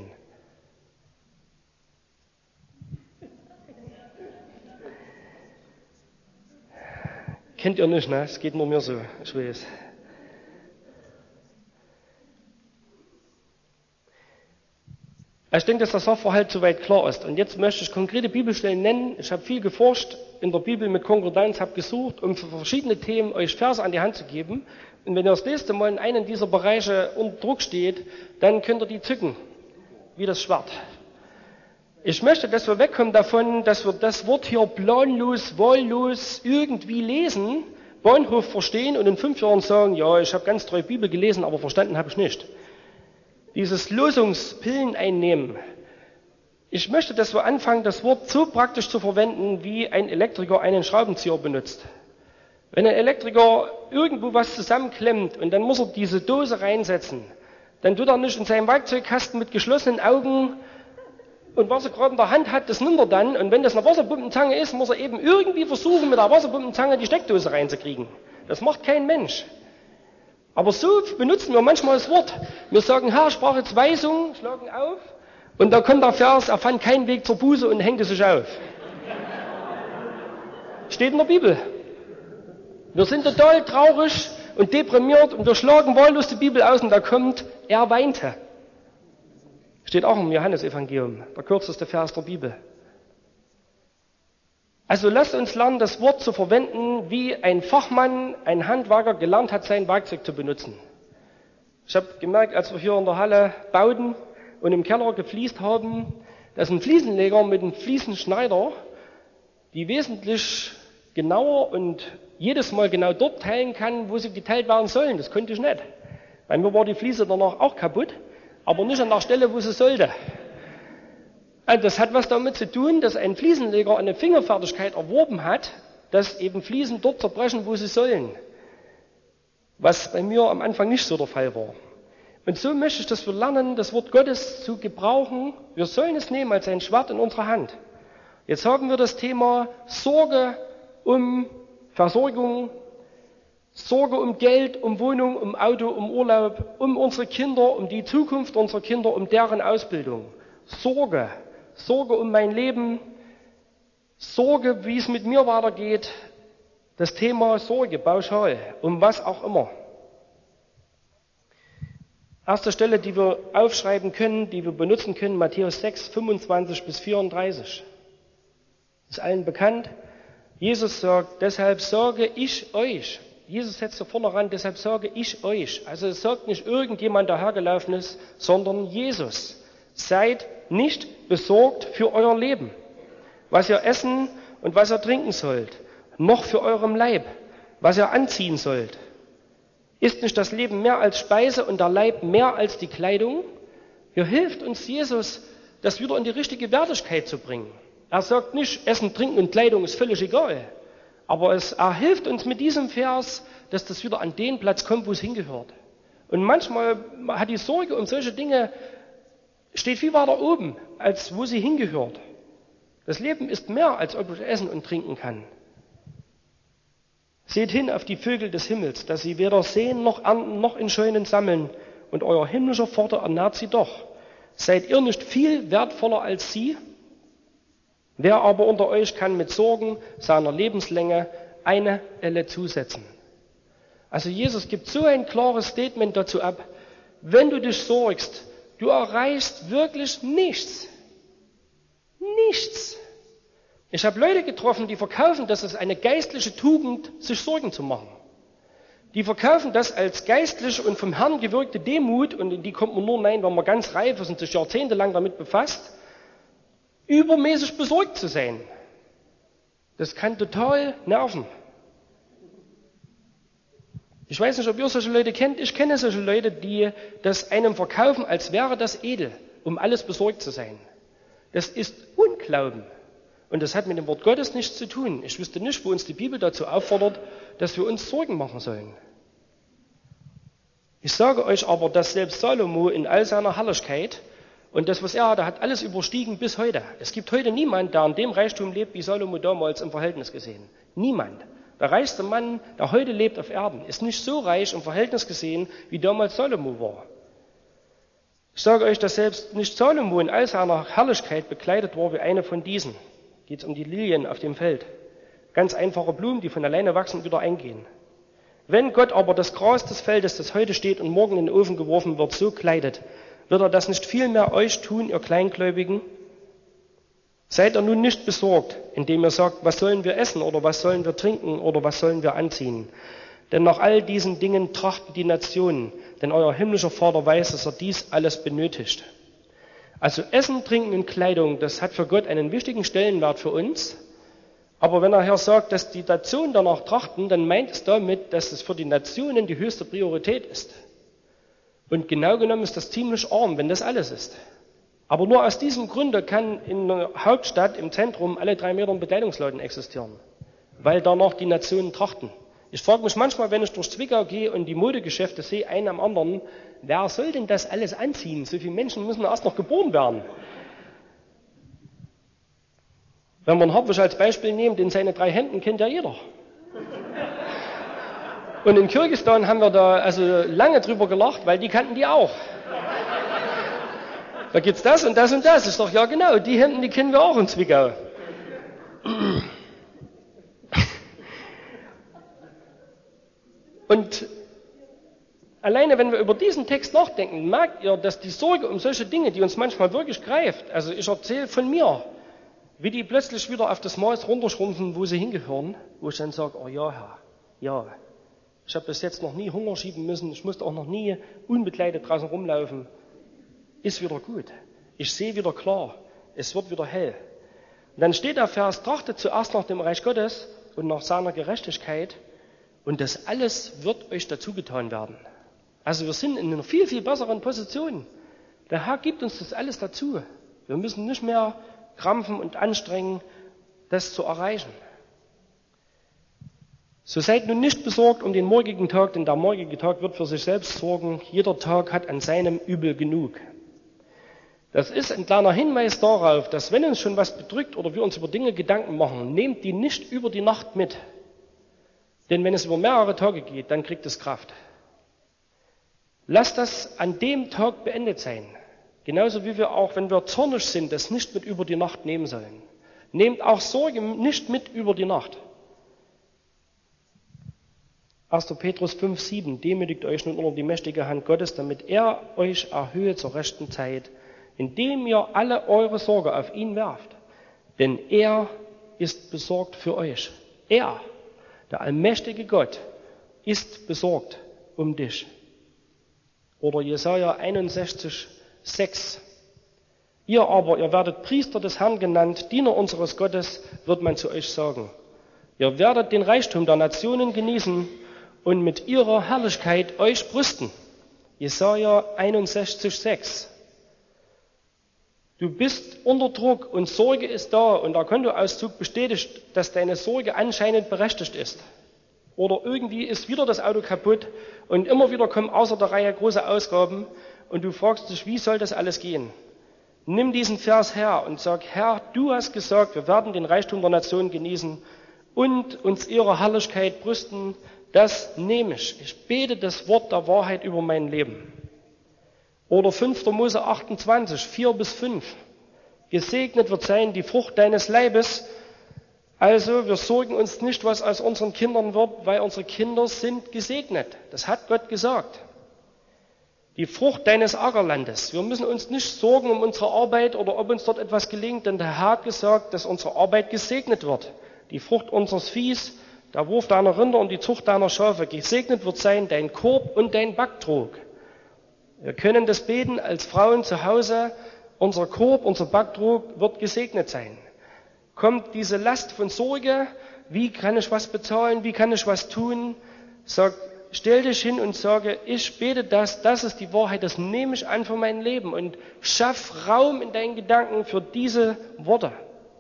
A: Kennt ihr nicht, ne? Es geht nur mir so, ich weiß. Ich denke, dass der Sachverhalt soweit klar ist. Und jetzt möchte ich konkrete Bibelstellen nennen. Ich habe viel geforscht in der Bibel mit Konkordanz, habe gesucht, um für verschiedene Themen euch Verse an die Hand zu geben. Und wenn ihr das nächste Mal in einem dieser Bereiche unter Druck steht, dann könnt ihr die zücken, wie das Schwert. Ich möchte, dass wir wegkommen davon, dass wir das Wort hier planlos, wahllos irgendwie lesen Bahnhof verstehen und in 5 Jahren sagen, ja, ich habe ganz treu Bibel gelesen, aber verstanden habe ich nicht. Dieses Losungspillen einnehmen. Ich möchte, dass wir anfangen, das Wort so praktisch zu verwenden, wie ein Elektriker einen Schraubenzieher benutzt. Wenn ein Elektriker irgendwo was zusammenklemmt und dann muss er diese Dose reinsetzen, dann tut er nicht in seinem Werkzeugkasten mit geschlossenen Augen und was er gerade in der Hand hat, das nimmt er dann. Und wenn das eine Wasserpumpenzange ist, muss er eben irgendwie versuchen, mit der Wasserpumpenzange die Steckdose reinzukriegen. Das macht kein Mensch. Aber so benutzen wir manchmal das Wort. Wir sagen, Herr, sprach jetzt Weisung, schlagen auf. Und da kommt der Vers, er fand keinen Weg zur Buße und hängte sich auf. Steht in der Bibel. Wir sind total traurig und deprimiert und wir schlagen wahllos die Bibel aus und da kommt, er weinte. Steht auch im Johannesevangelium, der kürzeste Vers der Bibel. Also lasst uns lernen, das Wort zu verwenden, wie ein Fachmann, ein Handwerker gelernt hat, sein Werkzeug zu benutzen. Ich habe gemerkt, als wir hier in der Halle bauten und im Keller gefliest haben, dass ein Fliesenleger mit einem Fliesenschneider die wesentlich genauer und jedes Mal genau dort teilen kann, wo sie geteilt werden sollen. Das konnte ich nicht. Bei mir war die Fliese danach auch kaputt, aber nicht an der Stelle, wo sie sollte. Also das hat was damit zu tun, dass ein Fliesenleger eine Fingerfertigkeit erworben hat, dass eben Fliesen dort zerbrechen, wo sie sollen. Was bei mir am Anfang nicht so der Fall war. Und so möchte ich, dass wir lernen, das Wort Gottes zu gebrauchen. Wir sollen es nehmen als ein Schwert in unserer Hand. Jetzt haben wir das Thema Sorge um Versorgung, Sorge um Geld, um Wohnung, um Auto, um Urlaub, um unsere Kinder, um die Zukunft unserer Kinder, um deren Ausbildung. Sorge um mein Leben, Sorge, wie es mit mir weitergeht. Das Thema Sorge, pauschal, um was auch immer. Erste Stelle, die wir aufschreiben können, die wir benutzen können, Matthäus 6, 25 bis 34. Ist allen bekannt. Jesus sagt, deshalb sage ich euch. Jesus setzt da vorne ran, deshalb sage ich euch. Also es sagt nicht irgendjemand, der hergelaufen ist, sondern Jesus. Seid nicht besorgt für euer Leben, was ihr essen und was ihr trinken sollt, noch für eurem Leib, was ihr anziehen sollt. Ist nicht das Leben mehr als Speise und der Leib mehr als die Kleidung? Hier hilft uns Jesus, das wieder in die richtige Wertigkeit zu bringen. Er sagt nicht, Essen, Trinken und Kleidung ist völlig egal. Aber er hilft uns mit diesem Vers, dass das wieder an den Platz kommt, wo es hingehört. Und manchmal hat die Sorge um solche Dinge, steht viel weiter oben, als wo sie hingehört. Das Leben ist mehr, als ob ich essen und trinken kann. Seht hin auf die Vögel des Himmels, dass sie weder säen noch ernten noch in Scheunen sammeln, und euer himmlischer Vater ernährt sie doch. Seid ihr nicht viel wertvoller als sie? Wer aber unter euch kann mit Sorgen seiner Lebenslänge eine Elle zusetzen? Also Jesus gibt so ein klares Statement dazu ab, wenn du dich sorgst, du erreichst wirklich nichts. Nichts. Ich habe Leute getroffen, die verkaufen, dass es eine geistliche Tugend, sich Sorgen zu machen. Die verkaufen das als geistliche und vom Herrn gewirkte Demut, und in die kommt man nur rein, wenn man ganz reif ist und sich jahrzehntelang damit befasst, übermäßig besorgt zu sein. Das kann total nerven. Ich weiß nicht, ob ihr solche Leute kennt. Ich kenne solche Leute, die das einem verkaufen, als wäre das edel, um alles besorgt zu sein. Das ist Unglauben. Und das hat mit dem Wort Gottes nichts zu tun. Ich wüsste nicht, wo uns die Bibel dazu auffordert, dass wir uns Sorgen machen sollen. Ich sage euch aber, dass selbst Salomo in all seiner Herrlichkeit und das, was er hatte, hat alles überstiegen bis heute. Es gibt heute niemand, der an dem Reichtum lebt, wie Salomo damals im Verhältnis gesehen. Niemand. Der reichste Mann, der heute lebt auf Erden, ist nicht so reich im Verhältnis gesehen, wie damals Salomo war. Ich sage euch, dass selbst nicht Salomo in all seiner Herrlichkeit bekleidet war wie eine von diesen. Geht es um die Lilien auf dem Feld. Ganz einfache Blumen, die von alleine wachsen und wieder eingehen. Wenn Gott aber das Gras des Feldes, das heute steht und morgen in den Ofen geworfen wird, so kleidet, wird er das nicht viel mehr euch tun, ihr Kleingläubigen? Seid ihr nun nicht besorgt, indem ihr sagt, was sollen wir essen oder was sollen wir trinken oder was sollen wir anziehen? Denn nach all diesen Dingen trachten die Nationen, denn euer himmlischer Vater weiß, dass er dies alles benötigt. Also Essen, Trinken und Kleidung, das hat für Gott einen wichtigen Stellenwert für uns. Aber wenn er hier sagt, dass die Nationen danach trachten, dann meint es damit, dass es für die Nationen die höchste Priorität ist. Und genau genommen ist das ziemlich arm, wenn das alles ist. Aber nur aus diesem Grunde kann in der Hauptstadt im Zentrum alle 3 Meter ein Bekleidungsladen existieren, weil danach die Nationen trachten. Ich frage mich manchmal, wenn ich durch Zwickau gehe und die Modegeschäfte sehe, einen am anderen, wer soll denn das alles anziehen? So viele Menschen müssen erst noch geboren werden. Wenn wir einen Hartwig als Beispiel nehmen, den seine 3 Hemden kennt ja jeder. Und in Kirgisistan haben wir da also lange drüber gelacht, weil die kannten die auch. Da gibt's das und das und das. Ich sage, ja genau, die Hemden, die kennen wir auch in Zwickau. Und alleine, wenn wir über diesen Text nachdenken, merkt ihr, dass die Sorge um solche Dinge, die uns manchmal wirklich greift, also ich erzähle von mir, wie die plötzlich wieder auf das Maß runterschrumpfen, wo sie hingehören, wo ich dann sage, oh ja, Herr, ja, ich habe bis jetzt noch nie Hunger schieben müssen, ich musste auch noch nie unbekleidet draußen rumlaufen. Ist wieder gut. Ich sehe wieder klar. Es wird wieder hell. Und dann steht der Vers, trachtet zuerst nach dem Reich Gottes und nach seiner Gerechtigkeit und das alles wird euch dazugetan werden. Also wir sind in einer viel, viel besseren Position. Der Herr gibt uns das alles dazu. Wir müssen nicht mehr krampfen und anstrengen, das zu erreichen. So seid nun nicht besorgt um den morgigen Tag, denn der morgige Tag wird für sich selbst sorgen. Jeder Tag hat an seinem Übel genug. Das ist ein kleiner Hinweis darauf, dass wenn uns schon was bedrückt oder wir uns über Dinge Gedanken machen, nehmt die nicht über die Nacht mit. Denn wenn es über mehrere Tage geht, dann kriegt es Kraft. Lasst das an dem Tag beendet sein. Genauso wie wir auch, wenn wir zornig sind, das nicht mit über die Nacht nehmen sollen. Nehmt auch Sorge nicht mit über die Nacht. 1. Petrus 5,7 Demütigt euch nun unter die mächtige Hand Gottes, damit er euch erhöhe zur rechten Zeit, indem ihr alle eure Sorge auf ihn werft. Denn er ist besorgt für euch. Er, der allmächtige Gott, ist besorgt um dich. Oder Jesaja 61,6 Ihr aber, ihr werdet Priester des Herrn genannt, Diener unseres Gottes, wird man zu euch sagen. Ihr werdet den Reichtum der Nationen genießen und mit ihrer Herrlichkeit euch brüsten. Jesaja 61,6 Du bist unter Druck und Sorge ist da und der Kontoauszug bestätigt, dass deine Sorge anscheinend berechtigt ist. Oder irgendwie ist wieder das Auto kaputt und immer wieder kommen außer der Reihe große Ausgaben und du fragst dich, wie soll das alles gehen? Nimm diesen Vers her und sag, Herr, du hast gesagt, wir werden den Reichtum der Nation genießen und uns ihrer Herrlichkeit brüsten. Das nehme ich. Ich bete das Wort der Wahrheit über mein Leben. Oder 5. Mose 28, 4-5. Gesegnet wird sein die Frucht deines Leibes. Also wir sorgen uns nicht, was aus unseren Kindern wird, weil unsere Kinder sind gesegnet. Das hat Gott gesagt. Die Frucht deines Ackerlandes. Wir müssen uns nicht sorgen um unsere Arbeit oder ob uns dort etwas gelingt, denn der Herr hat gesagt, dass unsere Arbeit gesegnet wird. Die Frucht unseres Viehs, der Wurf deiner Rinder und die Zucht deiner Schafe. Gesegnet wird sein dein Korb und dein Backtrog. Wir können das beten als Frauen zu Hause. Unser Korb, unser Backtrog wird gesegnet sein. Kommt diese Last von Sorge, wie kann ich was bezahlen, wie kann ich was tun? Stell dich hin und sage, ich bete das ist die Wahrheit, das nehme ich an für mein Leben und schaff Raum in deinen Gedanken für diese Worte.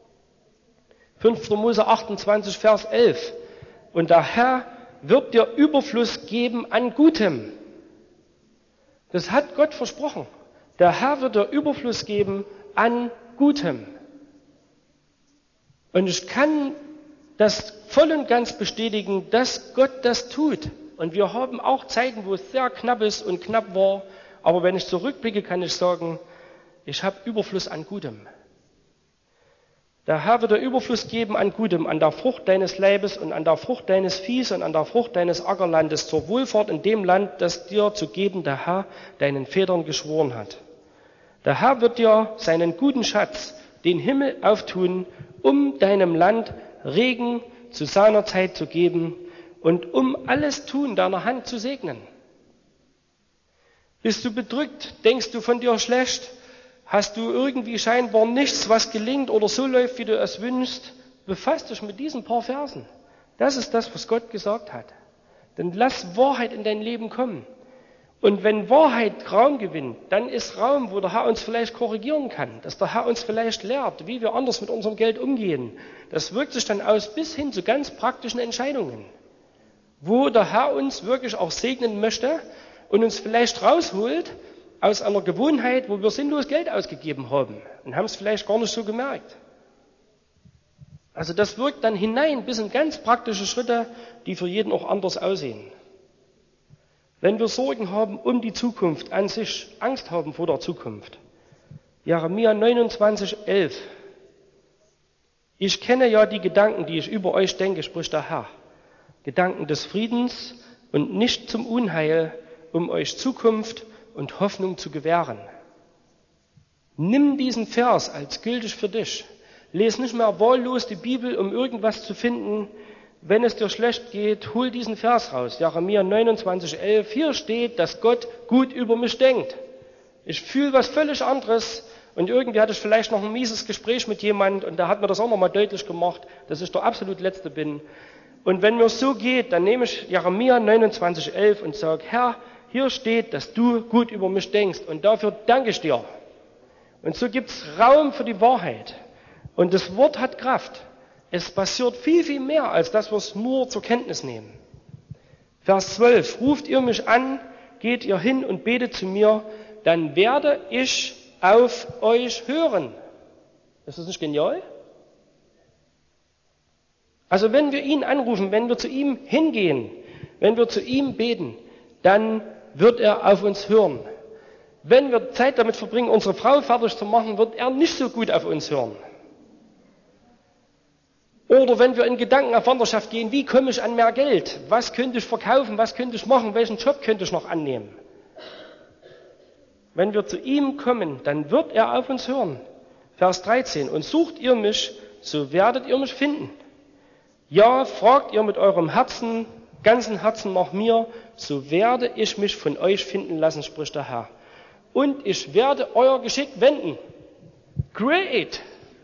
A: 5. Mose 28, Vers 11. Und der Herr wird dir Überfluss geben an Gutem. Das hat Gott versprochen. Der Herr wird dir Überfluss geben an Gutem. Und ich kann das voll und ganz bestätigen, dass Gott das tut. Und wir haben auch Zeiten, wo es sehr knapp ist und knapp war. Aber wenn ich zurückblicke, kann ich sagen, ich habe Überfluss an Gutem. Der Herr wird dir Überfluss geben an Gutem, an der Frucht deines Leibes und an der Frucht deines Viehs und an der Frucht deines Ackerlandes zur Wohlfahrt in dem Land, das dir zu geben der Herr deinen Vätern geschworen hat. Der Herr wird dir seinen guten Schatz, den Himmel, auftun, um deinem Land Regen zu seiner Zeit zu geben und um alles Tun deiner Hand zu segnen. Bist du bedrückt? Denkst du von dir schlecht? Hast du irgendwie scheinbar nichts, was gelingt oder so läuft, wie du es wünschst? befasst euch mit diesen paar Versen. Das ist das, was Gott gesagt hat. Dann lass Wahrheit in dein Leben kommen. Und wenn Wahrheit Raum gewinnt, dann ist Raum, wo der Herr uns vielleicht korrigieren kann, dass der Herr uns vielleicht lehrt, wie wir anders mit unserem Geld umgehen. Das wirkt sich dann aus bis hin zu ganz praktischen Entscheidungen, wo der Herr uns wirklich auch segnen möchte und uns vielleicht rausholt aus einer Gewohnheit, wo wir sinnlos Geld ausgegeben haben und haben es vielleicht gar nicht so gemerkt. Also das wirkt dann hinein bis in ganz praktische Schritte, die für jeden auch anders aussehen. Wenn wir Sorgen haben um die Zukunft an sich, Angst haben vor der Zukunft. Jeremia 29,11. Ich kenne ja die Gedanken, die ich über euch denke, spricht der Herr. Gedanken des Friedens und nicht zum Unheil, um euch Zukunft und Hoffnung zu gewähren. Nimm diesen Vers als gültig für dich. Lies nicht mehr wahllos die Bibel, um irgendwas zu finden. Wenn es dir schlecht geht, hol diesen Vers raus. Jeremia 29,11. Hier steht, dass Gott gut über mich denkt. Ich fühle was völlig anderes und irgendwie hatte ich vielleicht noch ein mieses Gespräch mit jemand und der hat mir das auch nochmal deutlich gemacht, dass ich der absolut Letzte bin. Und wenn mir es so geht, dann nehme ich Jeremia 29,11 und sage, Herr, hier steht, dass du gut über mich denkst und dafür danke ich dir. Und so gibt es Raum für die Wahrheit. Und das Wort hat Kraft. Es passiert viel, viel mehr, als dass wir es nur zur Kenntnis nehmen. Vers 12. Ruft ihr mich an, geht ihr hin und betet zu mir, dann werde ich auf euch hören. Ist das nicht genial? Also wenn wir ihn anrufen, wenn wir zu ihm hingehen, wenn wir zu ihm beten, dann wird er auf uns hören. Wenn wir Zeit damit verbringen, unsere Frau fertig zu machen, wird er nicht so gut auf uns hören. Oder wenn wir in Gedanken auf Wanderschaft gehen, wie komme ich an mehr Geld? Was könnte ich verkaufen? Was könnte ich machen? Welchen Job könnte ich noch annehmen? Wenn wir zu ihm kommen, dann wird er auf uns hören. Vers 13. Und sucht ihr mich, so werdet ihr mich finden. Ja, fragt ihr mit eurem Herzen, ganzen Herzen nach mir, so werde ich mich von euch finden lassen, spricht der Herr. Und ich werde euer Geschick wenden. Great!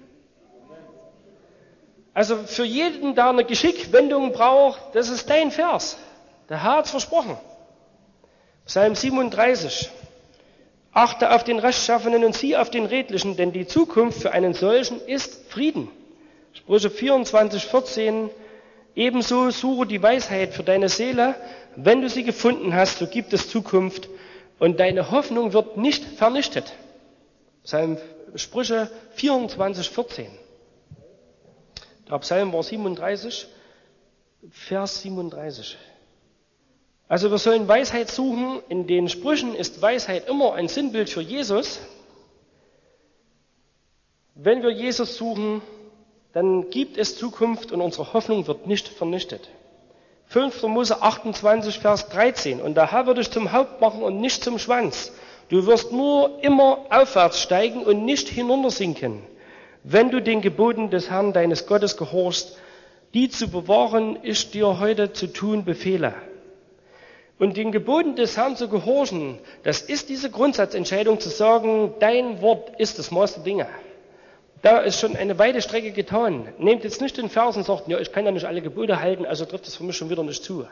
A: Also für jeden, der eine Geschickwendung braucht, das ist dein Vers. Der Herr hat es versprochen. Psalm 37. Achte auf den Rechtschaffenen und sieh auf den Redlichen, denn die Zukunft für einen solchen ist Frieden. Sprüche 24,14. Ebenso suche die Weisheit für deine Seele. Wenn du sie gefunden hast, so gibt es Zukunft und deine Hoffnung wird nicht vernichtet. Sprüche 24,14. Der Psalm war 37, Vers 37. Also wir sollen Weisheit suchen. In den Sprüchen ist Weisheit immer ein Sinnbild für Jesus. Wenn wir Jesus suchen, dann gibt es Zukunft und unsere Hoffnung wird nicht vernichtet. 5. Mose 28, Vers 13. Und der Herr wird dich zum Haupt machen und nicht zum Schwanz. Du wirst nur immer aufwärts steigen und nicht hinuntersinken, wenn du den Geboten des Herrn deines Gottes gehorchst, die zu bewahren ich dir heute zu tun befehle. Und den Geboten des Herrn zu gehorchen, das ist diese Grundsatzentscheidung zu sagen, dein Wort ist das Maß der Dinge. Da ist schon eine weite Strecke getan. Nehmt jetzt nicht den Vers und sagt, ja, ich kann ja nicht alle Gebote halten, also trifft es für mich schon wieder nicht zu.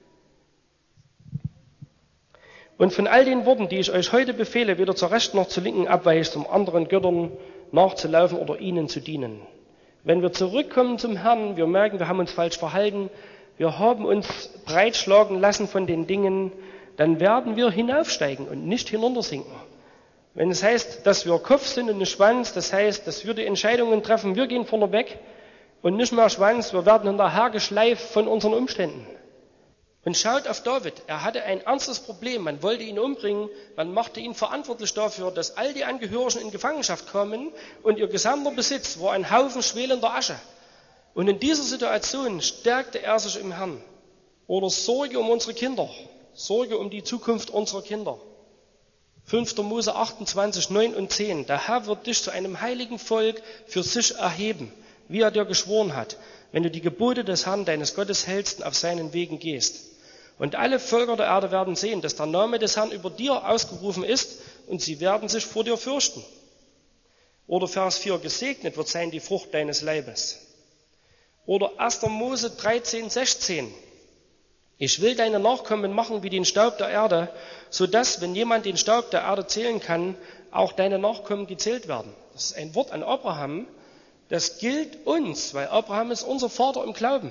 A: Und von all den Worten, die ich euch heute befehle, weder zur rechten noch zur linken abweicht, um anderen Göttern nachzulaufen oder ihnen zu dienen. Wenn wir zurückkommen zum Herrn, wir merken, wir haben uns falsch verhalten, wir haben uns breitschlagen lassen von den Dingen, dann werden wir hinaufsteigen und nicht hinuntersinken. Wenn es heißt, dass wir Kopf sind und nicht Schwanz, das heißt, dass wir die Entscheidungen treffen, wir gehen vorne weg und nicht mehr Schwanz, wir werden hinterhergeschleift von unseren Umständen. Und schaut auf David, er hatte ein ernstes Problem, man wollte ihn umbringen, man machte ihn verantwortlich dafür, dass all die Angehörigen in Gefangenschaft kamen und ihr gesamter Besitz war ein Haufen schwelender Asche. Und in dieser Situation stärkte er sich im Herrn. Oder Sorge um unsere Kinder, Sorge um die Zukunft unserer Kinder. 5. Mose 28, 9 und 10. Der Herr wird dich zu einem heiligen Volk für sich erheben, wie er dir geschworen hat, wenn du die Gebote des Herrn deines Gottes hältst und auf seinen Wegen gehst. Und alle Völker der Erde werden sehen, dass der Name des Herrn über dir ausgerufen ist und sie werden sich vor dir fürchten. Oder Vers 4, gesegnet wird sein die Frucht deines Leibes. Oder 1. Mose 13, 16. Ich will deine Nachkommen machen wie den Staub der Erde, sodass, wenn jemand den Staub der Erde zählen kann, auch deine Nachkommen gezählt werden. Das ist ein Wort an Abraham. Das gilt uns, weil Abraham ist unser Vater im Glauben.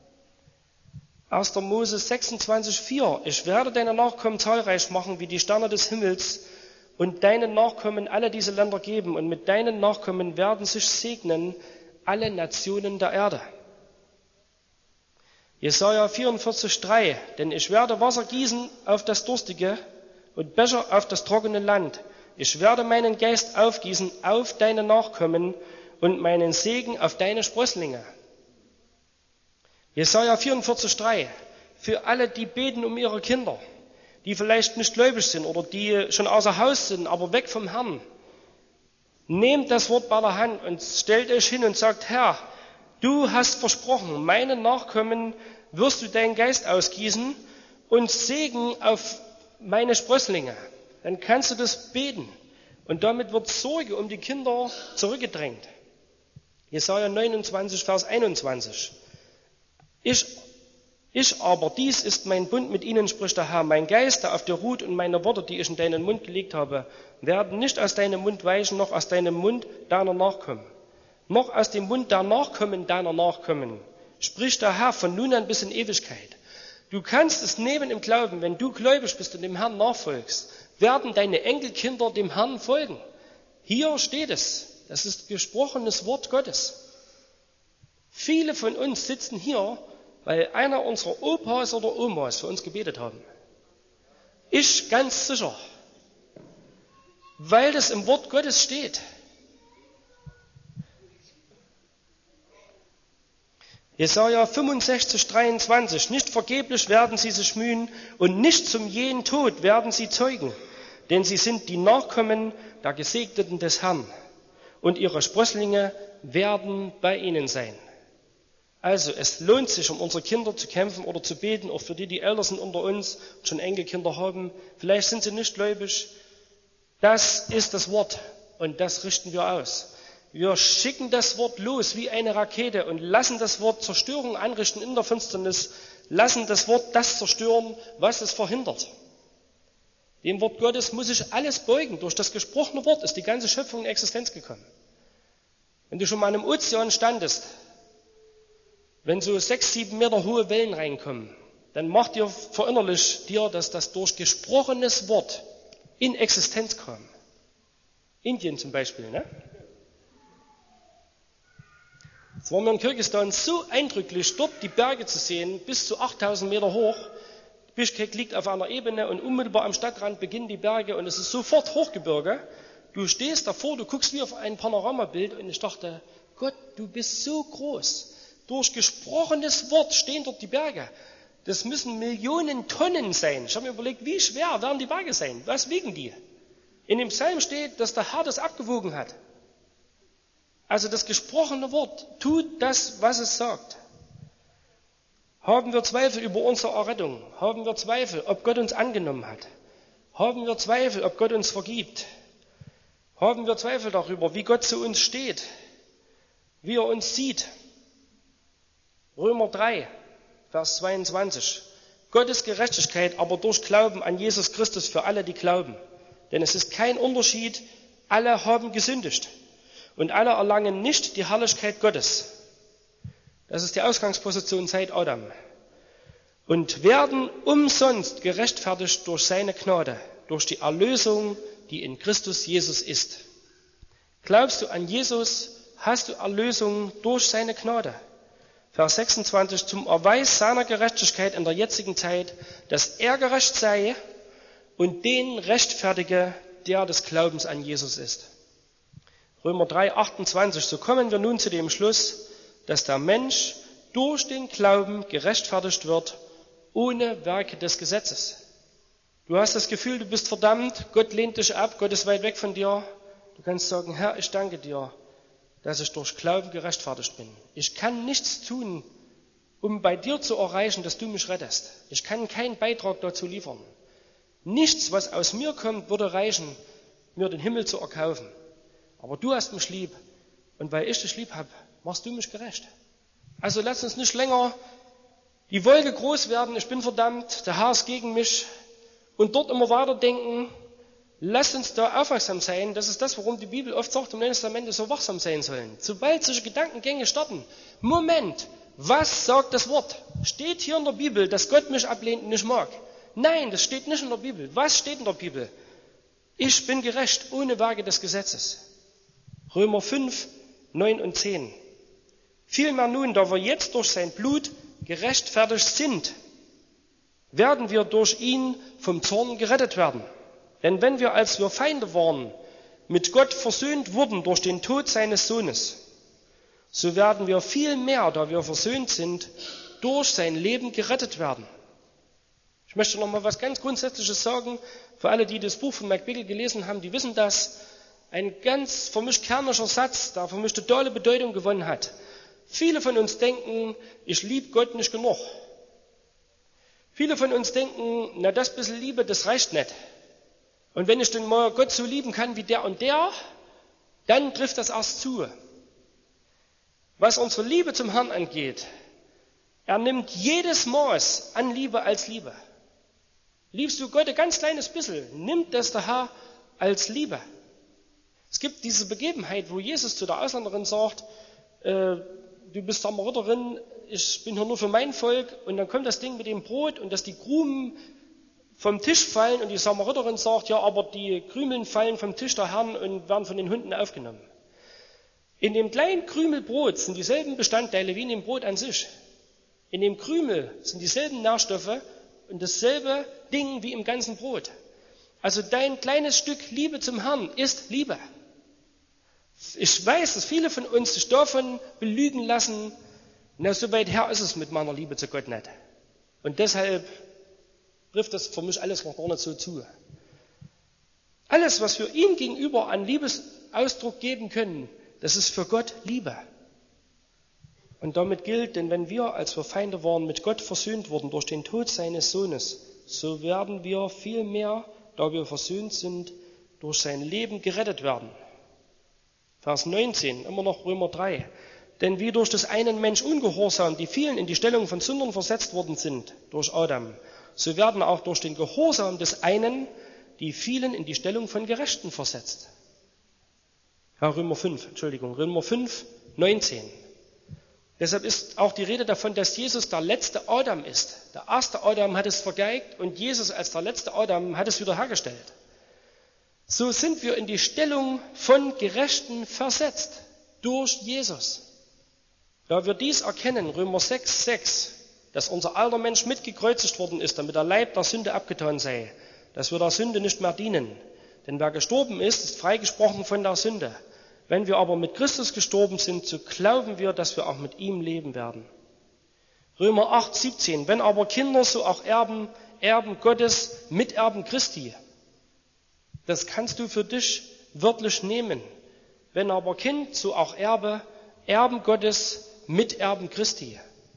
A: 1. Mose 26, 4. Ich werde deine Nachkommen zahlreich machen wie die Sterne des Himmels und deinen Nachkommen alle diese Länder geben und mit deinen Nachkommen werden sich segnen alle Nationen der Erde. Jesaja 44, 3. Denn ich werde Wasser gießen auf das Durstige und Becher auf das trockene Land. Ich werde meinen Geist aufgießen auf deine Nachkommen und meinen Segen auf deine Sprösslinge. Jesaja 44, 3. Für alle, die beten um ihre Kinder, die vielleicht nicht gläubig sind oder die schon außer Haus sind, aber weg vom Herrn. Nehmt das Wort bei der Hand und stellt euch hin und sagt, Herr, du hast versprochen, meinen Nachkommen wirst du deinen Geist ausgießen und Segen auf meine Sprösslinge. Dann kannst du das beten. Und damit wird Sorge um die Kinder zurückgedrängt. Jesaja 29, Vers 21. Ich aber, dies ist mein Bund mit ihnen, spricht der Herr. Mein Geist, der auf dir ruht und meine Worte, die ich in deinen Mund gelegt habe, werden nicht aus deinem Mund weichen, noch aus deinem Mund deiner Nachkommen. Noch aus dem Mund der Nachkommen deiner Nachkommen, spricht der Herr von nun an bis in Ewigkeit. Du kannst es nehmen im Glauben, wenn du gläubig bist und dem Herrn nachfolgst, werden deine Enkelkinder dem Herrn folgen. Hier steht es. Das ist gesprochenes Wort Gottes. Viele von uns sitzen hier, weil einer unserer Opas oder Omas für uns gebetet haben. Ich ganz sicher. Weil das im Wort Gottes steht. Jesaja 65, 23. Nicht vergeblich werden sie sich mühen und nicht zum jähen Tod werden sie zeugen, denn sie sind die Nachkommen der Gesegneten des Herrn und ihre Sprösslinge werden bei ihnen sein. Also es lohnt sich, um unsere Kinder zu kämpfen oder zu beten, auch für die, die älter sind unter uns und schon Enkelkinder haben. Vielleicht sind sie nicht gläubig. Das ist das Wort und das richten wir aus. Wir schicken das Wort los wie eine Rakete und lassen das Wort Zerstörung anrichten in der Finsternis, lassen das Wort das zerstören, was es verhindert. Dem Wort Gottes muss sich alles beugen. Durch das gesprochene Wort ist die ganze Schöpfung in Existenz gekommen. Wenn du schon mal im Ozean standest, wenn so 6, 7 Meter hohe Wellen reinkommen, dann mach dir verinnerlich dir, dass das durch gesprochenes Wort in Existenz kam. Indien zum Beispiel, ne? Es war mir in Kirgisistan so eindrücklich, dort die Berge zu sehen, bis zu 8000 Meter hoch. Bischkek liegt auf einer Ebene und unmittelbar am Stadtrand beginnen die Berge und es ist sofort Hochgebirge. Du stehst davor, du guckst wie auf ein Panoramabild und ich dachte, Gott, du bist so groß. Durch gesprochenes Wort stehen dort die Berge. Das müssen Millionen Tonnen sein. Ich habe mir überlegt, wie schwer werden die Berge sein? Was wiegen die? In dem Psalm steht, dass der Herr das abgewogen hat. Also das gesprochene Wort tut das, was es sagt. Haben wir Zweifel über unsere Errettung? Haben wir Zweifel, ob Gott uns angenommen hat? Haben wir Zweifel, ob Gott uns vergibt? Haben wir Zweifel darüber, wie Gott zu uns steht? Wie er uns sieht? Römer 3, Vers 22. Gottes Gerechtigkeit aber durch Glauben an Jesus Christus für alle, die glauben. Denn es ist kein Unterschied, alle haben gesündigt. Und alle erlangen nicht die Herrlichkeit Gottes. Das ist die Ausgangsposition seit Adam. Und werden umsonst gerechtfertigt durch seine Gnade, durch die Erlösung, die in Christus Jesus ist. Glaubst du an Jesus, hast du Erlösung durch seine Gnade. Vers 26, zum Erweis seiner Gerechtigkeit in der jetzigen Zeit, dass er gerecht sei und den rechtfertige, der des Glaubens an Jesus ist. Römer 3, 28, so kommen wir nun zu dem Schluss, dass der Mensch durch den Glauben gerechtfertigt wird, ohne Werke des Gesetzes. Du hast das Gefühl, du bist verdammt, Gott lehnt dich ab, Gott ist weit weg von dir. Du kannst sagen, Herr, ich danke dir, dass ich durch Glauben gerechtfertigt bin. Ich kann nichts tun, um bei dir zu erreichen, dass du mich rettest. Ich kann keinen Beitrag dazu liefern. Nichts, was aus mir kommt, würde reichen, mir den Himmel zu erkaufen. Aber du hast mich lieb und weil ich dich lieb habe, machst du mich gerecht. Also lass uns nicht länger die Wolke groß werden, ich bin verdammt, der Herr ist gegen mich und dort immer weiterdenken. Lasst uns da aufmerksam sein. Das ist das, warum die Bibel oft sagt, im Neuen Testament so wachsam sein sollen. Sobald solche Gedankengänge starten, Moment, was sagt das Wort? Steht hier in der Bibel, dass Gott mich ablehnt und nicht mag? Nein, das steht nicht in der Bibel. Was steht in der Bibel? Ich bin gerecht ohne Werke des Gesetzes. Römer 5, 9 und 10. Vielmehr nun, da wir jetzt durch sein Blut gerechtfertigt sind, werden wir durch ihn vom Zorn gerettet werden. Denn wenn wir, als wir Feinde waren, mit Gott versöhnt wurden durch den Tod seines Sohnes, so werden wir viel mehr, da wir versöhnt sind, durch sein Leben gerettet werden. Ich möchte noch mal was ganz Grundsätzliches sagen. Für alle, die das Buch von McBickle gelesen haben, die wissen das. Ein ganz für mich kernischer Satz, der für mich totale Bedeutung gewonnen hat. Viele von uns denken, ich liebe Gott nicht genug. Viele von uns denken, na das bisschen Liebe, das reicht nicht. Und wenn ich denn mal Gott so lieben kann wie der und der, dann trifft das erst zu. Was unsere Liebe zum Herrn angeht, er nimmt jedes Maß an Liebe als Liebe. Liebst du Gott ein ganz kleines bisschen, nimmt das der Herr als Liebe. Es gibt diese Begebenheit, wo Jesus zu der Ausländerin sagt, du bist Samariterin, ich bin hier nur für mein Volk. Und dann kommt das Ding mit dem Brot und dass die Krumen vom Tisch fallen und die Samariterin sagt, ja, aber die Krümeln fallen vom Tisch der Herren und werden von den Hunden aufgenommen. In dem kleinen Krümel Brot sind dieselben Bestandteile wie in dem Brot an sich. In dem Krümel sind dieselben Nährstoffe und dasselbe Ding wie im ganzen Brot. Also dein kleines Stück Liebe zum Herrn ist Liebe. Ich weiß, dass viele von uns sich davon belügen lassen, na, so weit her ist es mit meiner Liebe zu Gott nicht. Und deshalb trifft das für mich alles noch gar nicht so zu. Alles, was wir ihm gegenüber an Liebesausdruck geben können, das ist für Gott Liebe. Und damit gilt, denn wenn wir, als wir Feinde waren, mit Gott versöhnt wurden durch den Tod seines Sohnes, so werden wir viel mehr, da wir versöhnt sind, durch sein Leben gerettet werden. Vers 19, immer noch Römer 3. Denn wie durch des einen Mensch Ungehorsam die vielen in die Stellung von Sündern versetzt worden sind, durch Adam, so werden auch durch den Gehorsam des einen die vielen in die Stellung von Gerechten versetzt. Ja, Römer 5, 19. Deshalb ist auch die Rede davon, dass Jesus der letzte Adam ist. Der erste Adam hat es vergeigt und Jesus als der letzte Adam hat es wiederhergestellt. So sind wir in die Stellung von Gerechten versetzt durch Jesus. Da wir dies erkennen, Römer 6, 6, dass unser alter Mensch mitgekreuzigt worden ist, damit der Leib der Sünde abgetan sei, dass wir der Sünde nicht mehr dienen. Denn wer gestorben ist, ist freigesprochen von der Sünde. Wenn wir aber mit Christus gestorben sind, so glauben wir, dass wir auch mit ihm leben werden. Römer 8, 17. Wenn aber Kinder, so auch Erben, Erben Gottes, Miterben Christi. Das kannst du für dich wörtlich nehmen. Wenn aber Kind, so auch Erbe, Erben Gottes, Miterben Christi.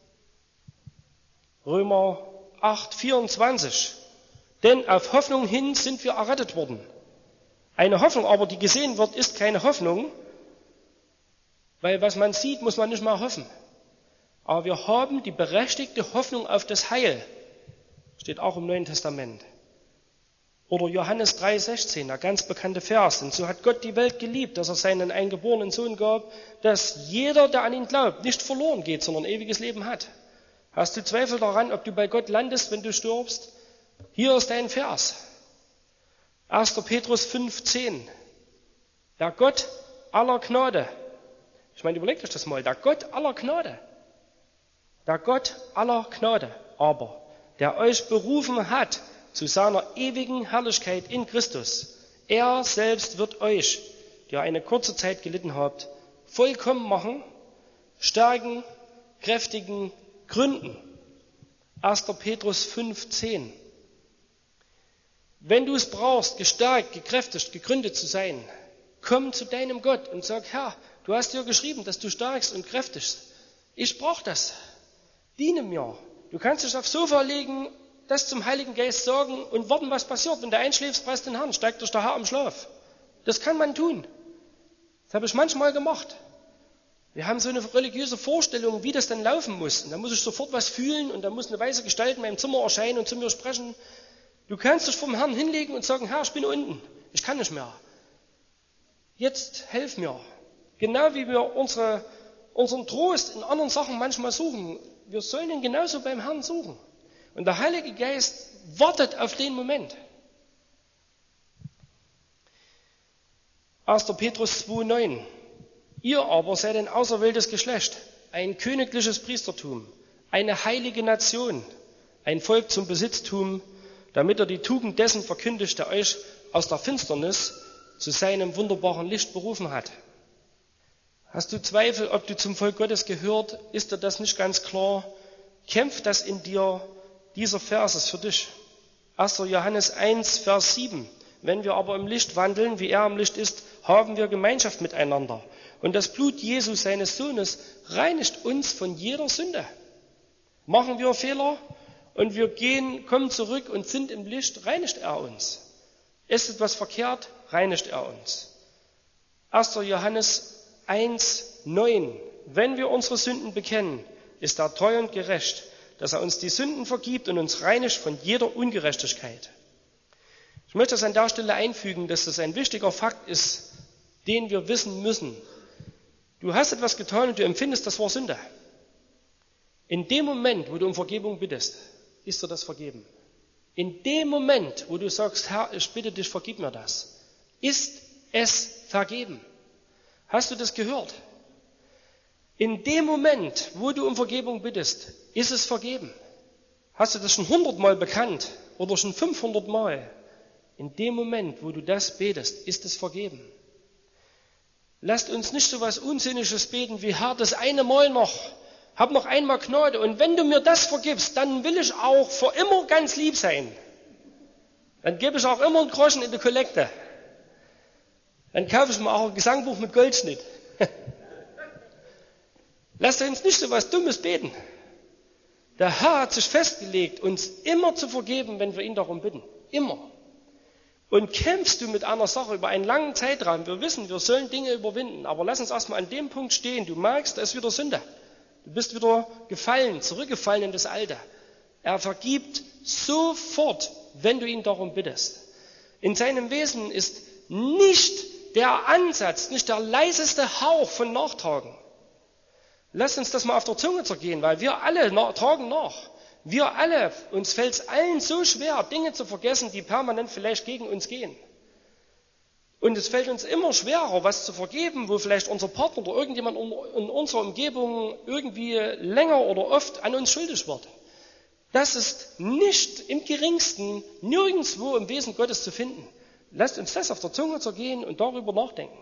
A: Römer 8, 24. Denn auf Hoffnung hin sind wir errettet worden. Eine Hoffnung aber, die gesehen wird, ist keine Hoffnung, weil was man sieht, muss man nicht mehr hoffen. Aber wir haben die berechtigte Hoffnung auf das Heil. Steht auch im Neuen Testament. Oder Johannes 3,16, der ganz bekannte Vers. Und so hat Gott die Welt geliebt, dass er seinen eingeborenen Sohn gab, dass jeder, der an ihn glaubt, nicht verloren geht, sondern ewiges Leben hat. Hast du Zweifel daran, ob du bei Gott landest, wenn du stirbst? Hier ist dein Vers. 1. Petrus 5,10. Der Gott aller Gnade. Ich meine, überlegt euch das mal. Der Gott aller Gnade. Der Gott aller Gnade. Aber der euch berufen hat zu seiner ewigen Herrlichkeit in Christus. Er selbst wird euch, die ihr eine kurze Zeit gelitten habt, vollkommen machen, stärken, kräftigen, gründen. 1. Petrus 5,10. Wenn du es brauchst, gestärkt, gekräftigt, gegründet zu sein, komm zu deinem Gott und sag, Herr, du hast dir geschrieben, dass du stärkst und kräftigst. Ich brauche das. Diene mir. Du kannst dich aufs Sofa legen, das zum Heiligen Geist sagen und warten, was passiert. Wenn du einschläfst, preist den Herrn, steigt durch der Herr im Schlaf. Das kann man tun. Das habe ich manchmal gemacht. Wir haben so eine religiöse Vorstellung, wie das dann laufen muss. Und da muss ich sofort was fühlen und da muss eine weise Gestalt in meinem Zimmer erscheinen und zu mir sprechen. Du kannst dich vom Herrn hinlegen und sagen, Herr, ich bin unten, ich kann nicht mehr. Jetzt helf mir. Genau wie wir unseren Trost in anderen Sachen manchmal suchen. Wir sollen ihn genauso beim Herrn suchen. Und der Heilige Geist wartet auf den Moment. 1. Petrus 2,9. Ihr aber seid ein auserwähltes Geschlecht, ein königliches Priestertum, eine heilige Nation, ein Volk zum Besitztum, damit er die Tugend dessen verkündigt, der euch aus der Finsternis zu seinem wunderbaren Licht berufen hat. Hast du Zweifel, ob du zum Volk Gottes gehört? Ist dir das nicht ganz klar? Kämpft das in dir, dieser Vers ist für dich. 1. Johannes 1, Vers 7. Wenn wir aber im Licht wandeln, wie er im Licht ist, haben wir Gemeinschaft miteinander. Und das Blut Jesu, seines Sohnes, reinigt uns von jeder Sünde. Machen wir Fehler und wir kommen zurück und sind im Licht, reinigt er uns. Ist etwas verkehrt, reinigt er uns. 1. Johannes 1, 9. Wenn wir unsere Sünden bekennen, ist er treu und gerecht, dass er uns die Sünden vergibt und uns reinigt von jeder Ungerechtigkeit. Ich möchte das an der Stelle einfügen, dass das ein wichtiger Fakt ist, den wir wissen müssen. Du hast etwas getan und du empfindest, das war Sünde. In dem Moment, wo du um Vergebung bittest, ist dir das vergeben. In dem Moment, wo du sagst, Herr, ich bitte dich, vergib mir das, ist es vergeben. Hast du das gehört? In dem Moment, wo du um Vergebung bittest, ist es vergeben. Hast du das schon 100-mal bekannt oder schon 500-mal? In dem Moment, wo du das betest, ist es vergeben. Lasst uns nicht so was Unsinniges beten wie, Herr, das eine Mal noch, hab noch einmal Gnade und wenn du mir das vergibst, dann will ich auch für immer ganz lieb sein. Dann gebe ich auch immer einen Groschen in die Kollekte. Dann kaufe ich mir auch ein Gesangbuch mit Goldschnitt. Lasst uns nicht so was Dummes beten. Der Herr hat sich festgelegt, uns immer zu vergeben, wenn wir ihn darum bitten. Immer. Und kämpfst du mit einer Sache über einen langen Zeitraum, wir wissen, wir sollen Dinge überwinden, aber lass uns erstmal an dem Punkt stehen, du merkst, da ist wieder Sünde. Du bist wieder gefallen, zurückgefallen in das Alte. Er vergibt sofort, wenn du ihn darum bittest. In seinem Wesen ist nicht der Ansatz, nicht der leiseste Hauch von Nachtragen. Lass uns das mal auf der Zunge zergehen, weil wir alle tragen nach. Wir alle, uns fällt es allen so schwer, Dinge zu vergessen, die permanent vielleicht gegen uns gehen. Und es fällt uns immer schwerer, was zu vergeben, wo vielleicht unser Partner oder irgendjemand in unserer Umgebung irgendwie länger oder oft an uns schuldig wird. Das ist nicht im geringsten, nirgendwo im Wesen Gottes zu finden. Lasst uns das auf der Zunge zergehen und darüber nachdenken.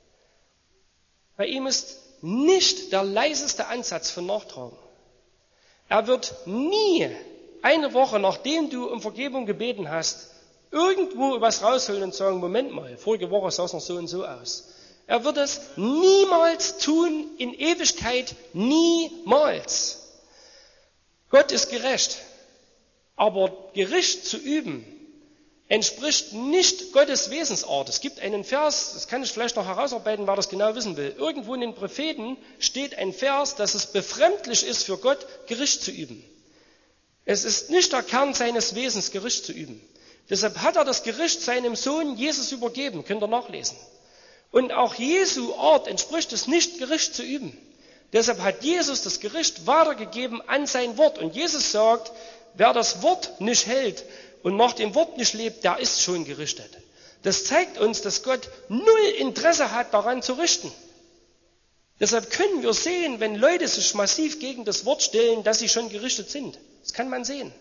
A: Bei ihm ist nicht der leiseste Ansatz von Nachtragen. Er wird nie eine Woche, nachdem du um Vergebung gebeten hast, irgendwo was rausholen und sagen, Moment mal, vorige Woche sah es noch so und so aus. Er wird es niemals tun, in Ewigkeit niemals. Gott ist gerecht, aber Gericht zu üben, entspricht nicht Gottes Wesensart. Es gibt einen Vers, das kann ich vielleicht noch herausarbeiten, wer das genau wissen will. Irgendwo in den Propheten steht ein Vers, dass es befremdlich ist für Gott, Gericht zu üben. Es ist nicht der Kern seines Wesens, Gericht zu üben. Deshalb hat er das Gericht seinem Sohn Jesus übergeben, könnt ihr nachlesen. Und auch Jesu Art entspricht es nicht, Gericht zu üben. Deshalb hat Jesus das Gericht weitergegeben an sein Wort. Und Jesus sagt, wer das Wort nicht hält und nach dem Wort nicht lebt, der ist schon gerichtet. Das zeigt uns, dass Gott null Interesse hat, daran zu richten. Deshalb können wir sehen, wenn Leute sich massiv gegen das Wort stellen, dass sie schon gerichtet sind. Das kann man sehen.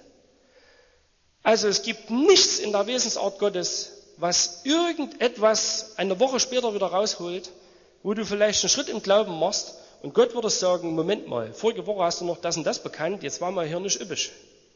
A: Also es gibt nichts in der Wesensart Gottes, was irgendetwas eine Woche später wieder rausholt, wo du vielleicht einen Schritt im Glauben machst und Gott würde sagen, Moment mal, vorige Woche hast du noch das und das bekannt, jetzt war mal hier nicht üppig.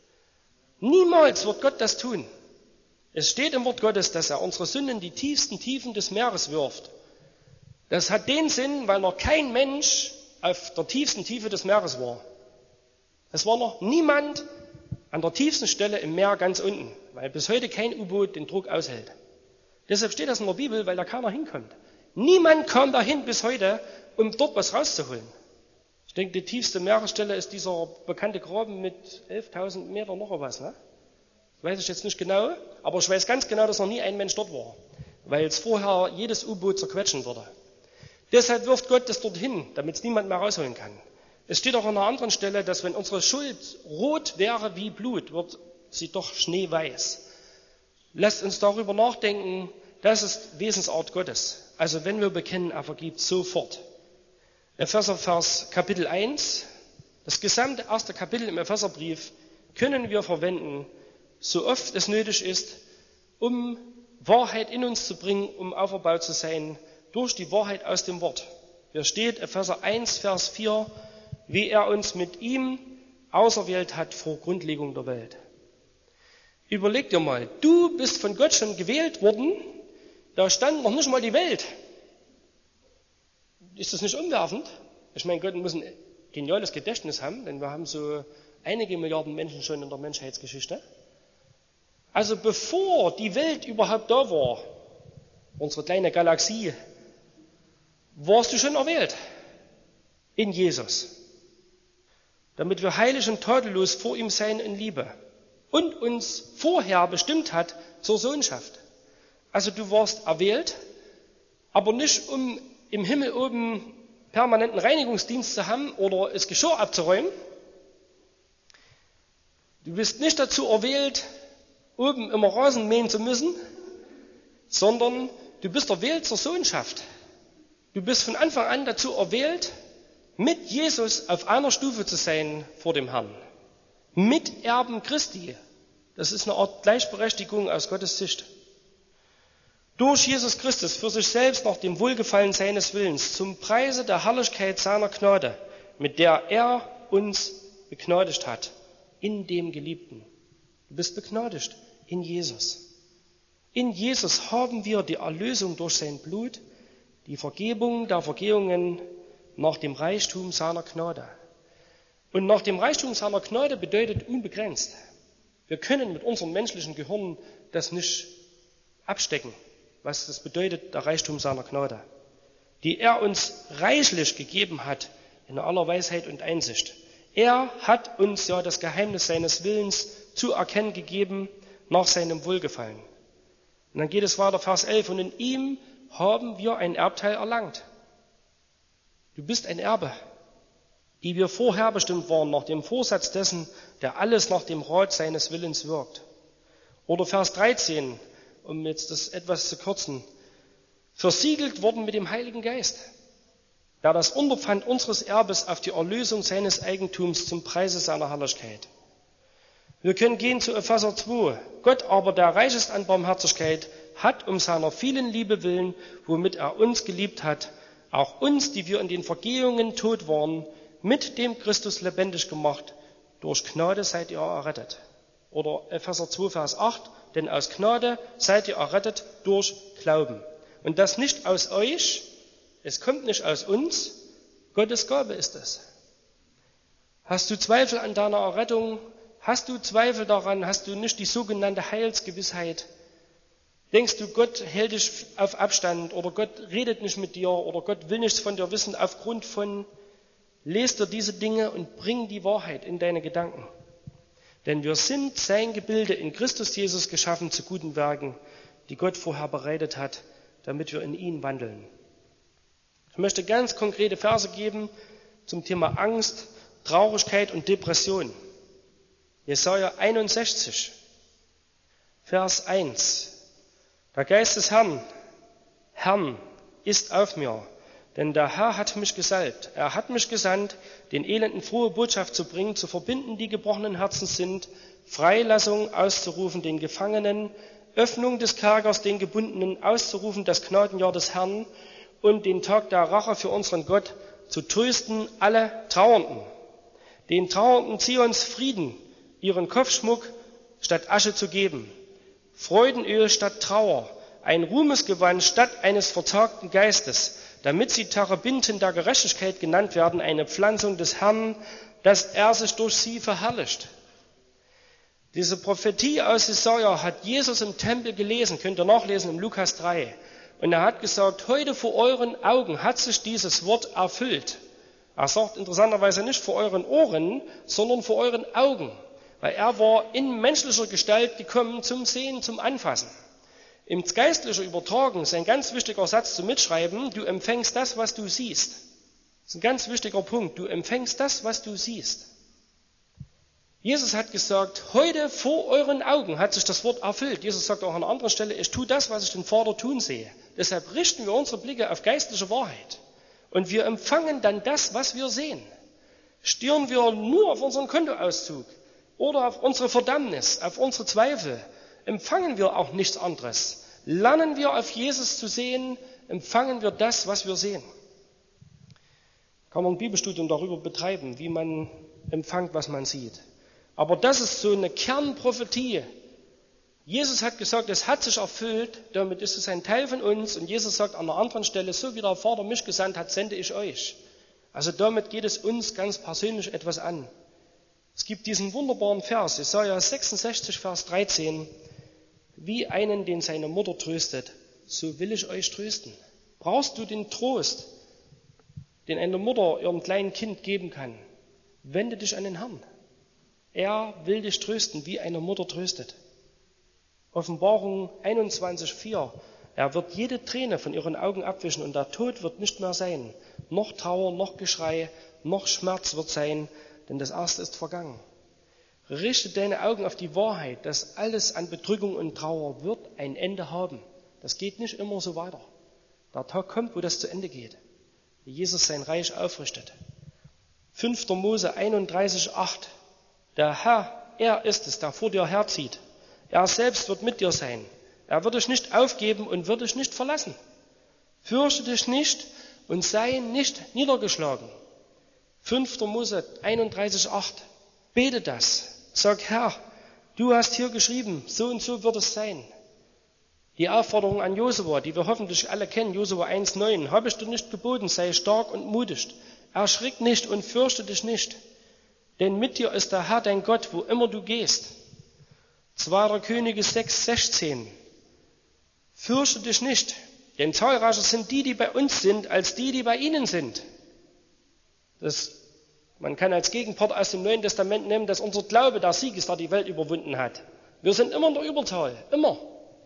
A: Niemals wird Gott das tun. Es steht im Wort Gottes, dass er unsere Sünden in die tiefsten Tiefen des Meeres wirft. Das hat den Sinn, weil noch kein Mensch auf der tiefsten Tiefe des Meeres war. Es war noch niemand an der tiefsten Stelle im Meer ganz unten, weil bis heute kein U-Boot den Druck aushält. Deshalb steht das in der Bibel, weil da keiner hinkommt. Niemand kam dahin bis heute, um dort was rauszuholen. Ich denke, die tiefste Meeresstelle ist dieser bekannte Graben mit 11.000 Meter noch was. Ne? Das weiß ich jetzt nicht genau, aber ich weiß ganz genau, dass noch nie ein Mensch dort war, weil es vorher jedes U-Boot zerquetschen würde. Deshalb wirft Gott das dorthin, damit es niemand mehr rausholen kann. Es steht auch an einer anderen Stelle, dass wenn unsere Schuld rot wäre wie Blut, wird sie doch schneeweiß. Lasst uns darüber nachdenken, das ist Wesensart Gottes. Also wenn wir bekennen, er vergibt sofort. Epheser Kapitel 1, das gesamte erste Kapitel im Epheserbrief können wir verwenden, so oft es nötig ist, um Wahrheit in uns zu bringen, um auferbaut zu sein, durch die Wahrheit aus dem Wort. Hier steht Epheser 1, Vers 4, wie er uns mit ihm auserwählt hat vor Grundlegung der Welt. Überleg dir mal, du bist von Gott schon gewählt worden, da stand noch nicht mal die Welt. Ist das nicht umwerfend? Ich meine, Gott muss ein geniales Gedächtnis haben, denn wir haben so einige Milliarden Menschen schon in der Menschheitsgeschichte. Also bevor die Welt überhaupt da war, unsere kleine Galaxie, warst du schon erwählt in Jesus, damit wir heilig und tadellos vor ihm sein in Liebe und uns vorher bestimmt hat zur Sohnschaft. Also du warst erwählt, aber nicht um im Himmel oben permanenten Reinigungsdienst zu haben oder das Geschirr abzuräumen. Du bist nicht dazu erwählt, oben immer Rasen mähen zu müssen, sondern du bist erwählt zur Sohnschaft. Du bist von Anfang an dazu erwählt, mit Jesus auf einer Stufe zu sein vor dem Herrn. Miterben Christi. Das ist eine Art Gleichberechtigung aus Gottes Sicht. Durch Jesus Christus für sich selbst nach dem Wohlgefallen seines Willens zum Preise der Herrlichkeit seiner Gnade, mit der er uns begnadigt hat, in dem Geliebten. Du bist begnadigt in Jesus. In Jesus haben wir die Erlösung durch sein Blut, die Vergebung der Vergehungen nach dem Reichtum seiner Gnade. Und nach dem Reichtum seiner Gnade bedeutet unbegrenzt. Wir können mit unserem menschlichen Gehirn das nicht abstecken, was das bedeutet, der Reichtum seiner Gnade, die er uns reichlich gegeben hat in aller Weisheit und Einsicht. Er hat uns ja das Geheimnis seines Willens zu erkennen gegeben nach seinem Wohlgefallen. Und dann geht es weiter, Vers 11, und in ihm haben wir ein Erbteil erlangt. Du bist ein Erbe, die wir vorher bestimmt waren, nach dem Vorsatz dessen, der alles nach dem Rat seines Willens wirkt. Oder Vers 13, um jetzt das etwas zu kürzen, versiegelt worden mit dem Heiligen Geist, der das Unterpfand unseres Erbes auf die Erlösung seines Eigentums zum Preise seiner Herrlichkeit. Wir können gehen zu Epheser 2. Gott aber, der reich ist an Barmherzigkeit, hat um seiner vielen Liebe willen, womit er uns geliebt hat, auch uns, die wir in den Vergehungen tot waren, mit dem Christus lebendig gemacht. Durch Gnade seid ihr errettet. Oder Epheser 2, Vers 8, denn aus Gnade seid ihr errettet durch Glauben. Und das nicht aus euch, es kommt nicht aus uns, Gottes Gabe ist es. Hast du Zweifel an deiner Errettung? Hast du Zweifel daran? Hast du nicht die sogenannte Heilsgewissheit? Denkst du, Gott hält dich auf Abstand oder Gott redet nicht mit dir oder Gott will nichts von dir wissen aufgrund von, lest dir diese Dinge und bring die Wahrheit in deine Gedanken. Denn wir sind sein Gebilde in Christus Jesus geschaffen zu guten Werken, die Gott vorher bereitet hat, damit wir in ihn wandeln. Ich möchte ganz konkrete Verse geben zum Thema Angst, Traurigkeit und Depression. Jesaja 61, Vers 1. Der Geist des Herrn ist auf mir, denn der Herr hat mich gesalbt. Er hat mich gesandt, den Elenden frohe Botschaft zu bringen, zu verbinden, die gebrochenen Herzen sind, Freilassung auszurufen den Gefangenen, Öffnung des Kerkers den Gebundenen, auszurufen das Gnadenjahr des Herrn und den Tag der Rache für unseren Gott, zu trösten alle Trauernden. Den Trauernden Zions Frieden, ihren Kopfschmuck statt Asche zu geben, Freudenöl statt Trauer, ein Ruhmesgewand statt eines verzagten Geistes, damit sie Terebinten der Gerechtigkeit genannt werden, eine Pflanzung des Herrn, dass er sich durch sie verherrlicht. Diese Prophetie aus Jesaja hat Jesus im Tempel gelesen, könnt ihr nachlesen im Lukas 3. Und er hat gesagt, heute vor euren Augen hat sich dieses Wort erfüllt. Er sagt interessanterweise nicht vor euren Ohren, sondern vor euren Augen. Weil er war in menschlicher Gestalt gekommen zum Sehen, zum Anfassen. Im geistlichen Übertragen ist ein ganz wichtiger Satz zum Mitschreiben, du empfängst das, was du siehst. Das ist ein ganz wichtiger Punkt, du empfängst das, was du siehst. Jesus hat gesagt, heute vor euren Augen hat sich das Wort erfüllt. Jesus sagt auch an einer anderen Stelle, ich tue das, was ich den Vater tun sehe. Deshalb richten wir unsere Blicke auf geistliche Wahrheit. Und wir empfangen dann das, was wir sehen. Stieren wir nur auf unseren Kontoauszug oder auf unsere Verdammnis, auf unsere Zweifel, empfangen wir auch nichts anderes. Lernen wir auf Jesus zu sehen, empfangen wir das, was wir sehen. Kann man ein Bibelstudium darüber betreiben, wie man empfängt, was man sieht. Aber das ist so eine Kernprophetie. Jesus hat gesagt, es hat sich erfüllt, damit ist es ein Teil von uns. Und Jesus sagt an einer anderen Stelle, so wie der Vater mich gesandt hat, sende ich euch. Also damit geht es uns ganz persönlich etwas an. Es gibt diesen wunderbaren Vers, Jesaja 66, Vers 13. Wie einen, den seine Mutter tröstet, so will ich euch trösten. Brauchst du den Trost, den eine Mutter ihrem kleinen Kind geben kann? Wende dich an den Herrn. Er will dich trösten, wie eine Mutter tröstet. Offenbarung 21,4. Er wird jede Träne von ihren Augen abwischen und der Tod wird nicht mehr sein. Noch Trauer, noch Geschrei, noch Schmerz wird sein, denn das Erste ist vergangen. Richte deine Augen auf die Wahrheit, dass alles an Bedrückung und Trauer wird ein Ende haben. Das geht nicht immer so weiter. Der Tag kommt, wo das zu Ende geht, wie Jesus sein Reich aufrichtet. 5. Mose 31,8. Der Herr, er ist es, der vor dir herzieht. Er selbst wird mit dir sein. Er wird dich nicht aufgeben und wird dich nicht verlassen. Fürchte dich nicht und sei nicht niedergeschlagen. 5. Mose 31,8. Bete das. Sag, Herr, du hast hier geschrieben, so und so wird es sein. Die Aufforderung an Josua, die wir hoffentlich alle kennen, Josua 1,9. Habe ich dir nicht geboten, sei stark und mutig. Erschrick nicht und fürchte dich nicht. Denn mit dir ist der Herr dein Gott, wo immer du gehst. 2. Könige 6,16. Fürchte dich nicht, denn zahlreicher sind die, die bei uns sind, als die, die bei ihnen sind. Man kann als Gegenpart aus dem Neuen Testament nehmen, dass unser Glaube der Sieg ist, der die Welt überwunden hat. Wir sind immer in der Überzahl, immer.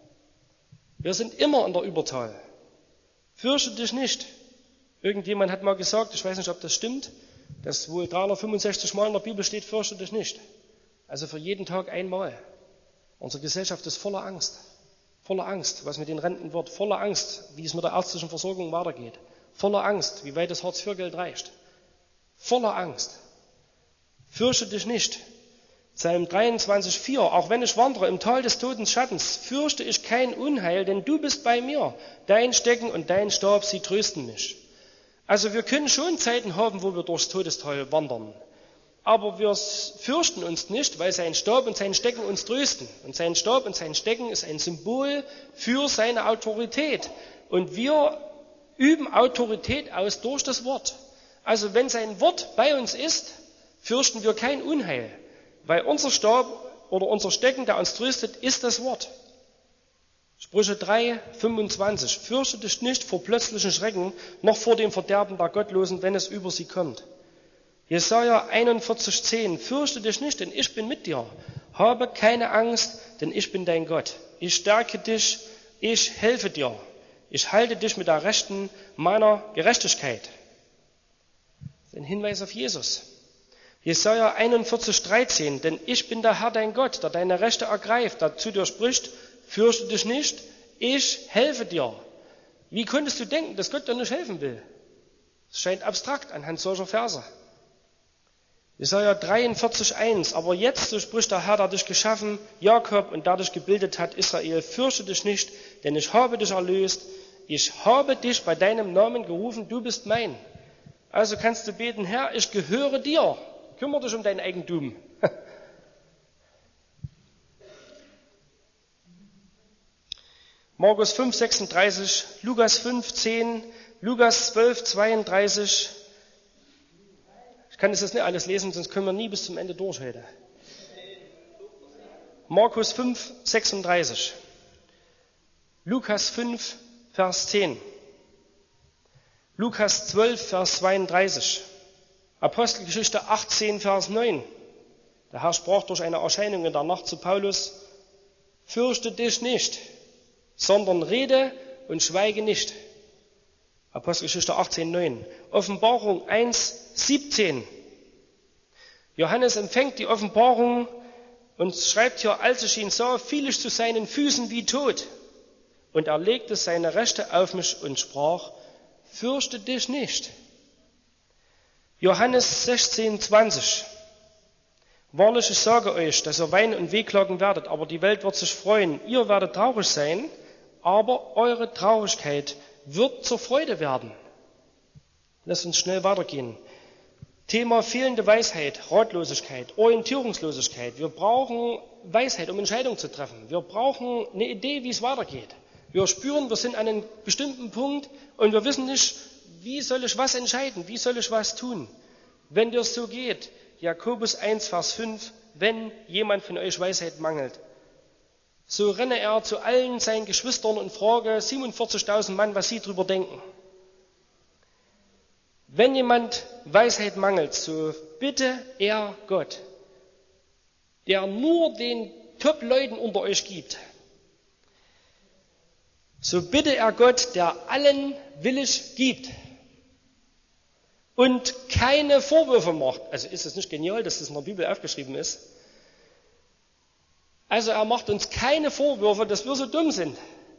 A: Wir sind immer in der Überzahl. Fürchte dich nicht. Irgendjemand hat mal gesagt, ich weiß nicht, ob das stimmt, dass wohl 365 Mal in der Bibel steht, fürchte dich nicht. Also für jeden Tag einmal. Unsere Gesellschaft ist voller Angst. Voller Angst, was mit den Renten wird. Voller Angst, wie es mit der ärztlichen Versorgung weitergeht. Voller Angst, wie weit das Hartz-IV-Geld reicht. Voller Angst. Fürchte dich nicht. Psalm 23,4. Auch wenn ich wandere im Tal des Todesschattens, fürchte ich kein Unheil, denn du bist bei mir. Dein Stecken und dein Stab, sie trösten mich. Also wir können schon Zeiten haben, wo wir durchs Todestal wandern. Aber wir fürchten uns nicht, weil sein Stab und sein Stecken uns trösten. Und sein Stab und sein Stecken ist ein Symbol für seine Autorität. Und wir üben Autorität aus durch das Wort. Also wenn sein Wort bei uns ist, fürchten wir kein Unheil. Weil unser Stab oder unser Stecken, der uns tröstet, ist das Wort. Sprüche 3,25. Fürchte dich nicht vor plötzlichen Schrecken, noch vor dem Verderben der Gottlosen, wenn es über sie kommt. Jesaja 41,10. Fürchte dich nicht, denn ich bin mit dir. Habe keine Angst, denn ich bin dein Gott. Ich stärke dich, ich helfe dir. Ich halte dich mit der Rechten meiner Gerechtigkeit. Das ist ein Hinweis auf Jesus. Jesaja 41,13. Denn ich bin der Herr dein Gott, der deine Rechte ergreift, der zu dir spricht, fürchte dich nicht, ich helfe dir. Wie konntest du denken, dass Gott dir nicht helfen will? Es scheint abstrakt anhand solcher Verse. Jesaja 43,1. Aber jetzt, so spricht der Herr, der dich geschaffen, Jakob, und der dich gebildet hat, Israel, fürchte dich nicht, denn ich habe dich erlöst. Ich habe dich bei deinem Namen gerufen, du bist mein. Also kannst du beten, Herr, ich gehöre dir. Kümmere dich um dein Eigentum. Markus 5,36, Lukas 5,10, Lukas 12,32. Ich kann das jetzt nicht alles lesen, sonst können wir nie bis zum Ende durch heute. Markus 5,36, Lukas 5, Vers 10. Lukas 12, Vers 32. Apostelgeschichte 18, Vers 9. Der Herr sprach durch eine Erscheinung in der Nacht zu Paulus: Fürchte dich nicht, sondern rede und schweige nicht. Apostelgeschichte 18, 9. Offenbarung 1, 17. Johannes empfängt die Offenbarung und schreibt hier: Als ich ihn sah, fiel ich zu seinen Füßen wie tot. Und er legte seine Rechte auf mich und sprach: Fürchte dich nicht. Johannes 16, 20. Wahrlich, ich sage euch, dass ihr weinen und wehklagen werdet, aber die Welt wird sich freuen. Ihr werdet traurig sein, aber eure Traurigkeit wird zur Freude werden. Lasst uns schnell weitergehen. Thema fehlende Weisheit, Ratlosigkeit, Orientierungslosigkeit. Wir brauchen Weisheit, um Entscheidungen zu treffen. Wir brauchen eine Idee, wie es weitergeht. Wir spüren, wir sind an einem bestimmten Punkt und wir wissen nicht, wie soll ich was entscheiden, wie soll ich was tun. Wenn das so geht, Jakobus 1, Vers 5, wenn jemand von euch Weisheit mangelt, so renne er zu allen seinen Geschwistern und frage 47.000 Mann, was sie drüber denken. Wenn jemand Weisheit mangelt, so bitte er Gott, der nur den Top-Leuten unter euch gibt. So bitte er Gott, der allen willig gibt und keine Vorwürfe macht. Also ist es nicht genial, dass das in der Bibel aufgeschrieben ist? Also er macht uns keine Vorwürfe, dass wir so dumm sind.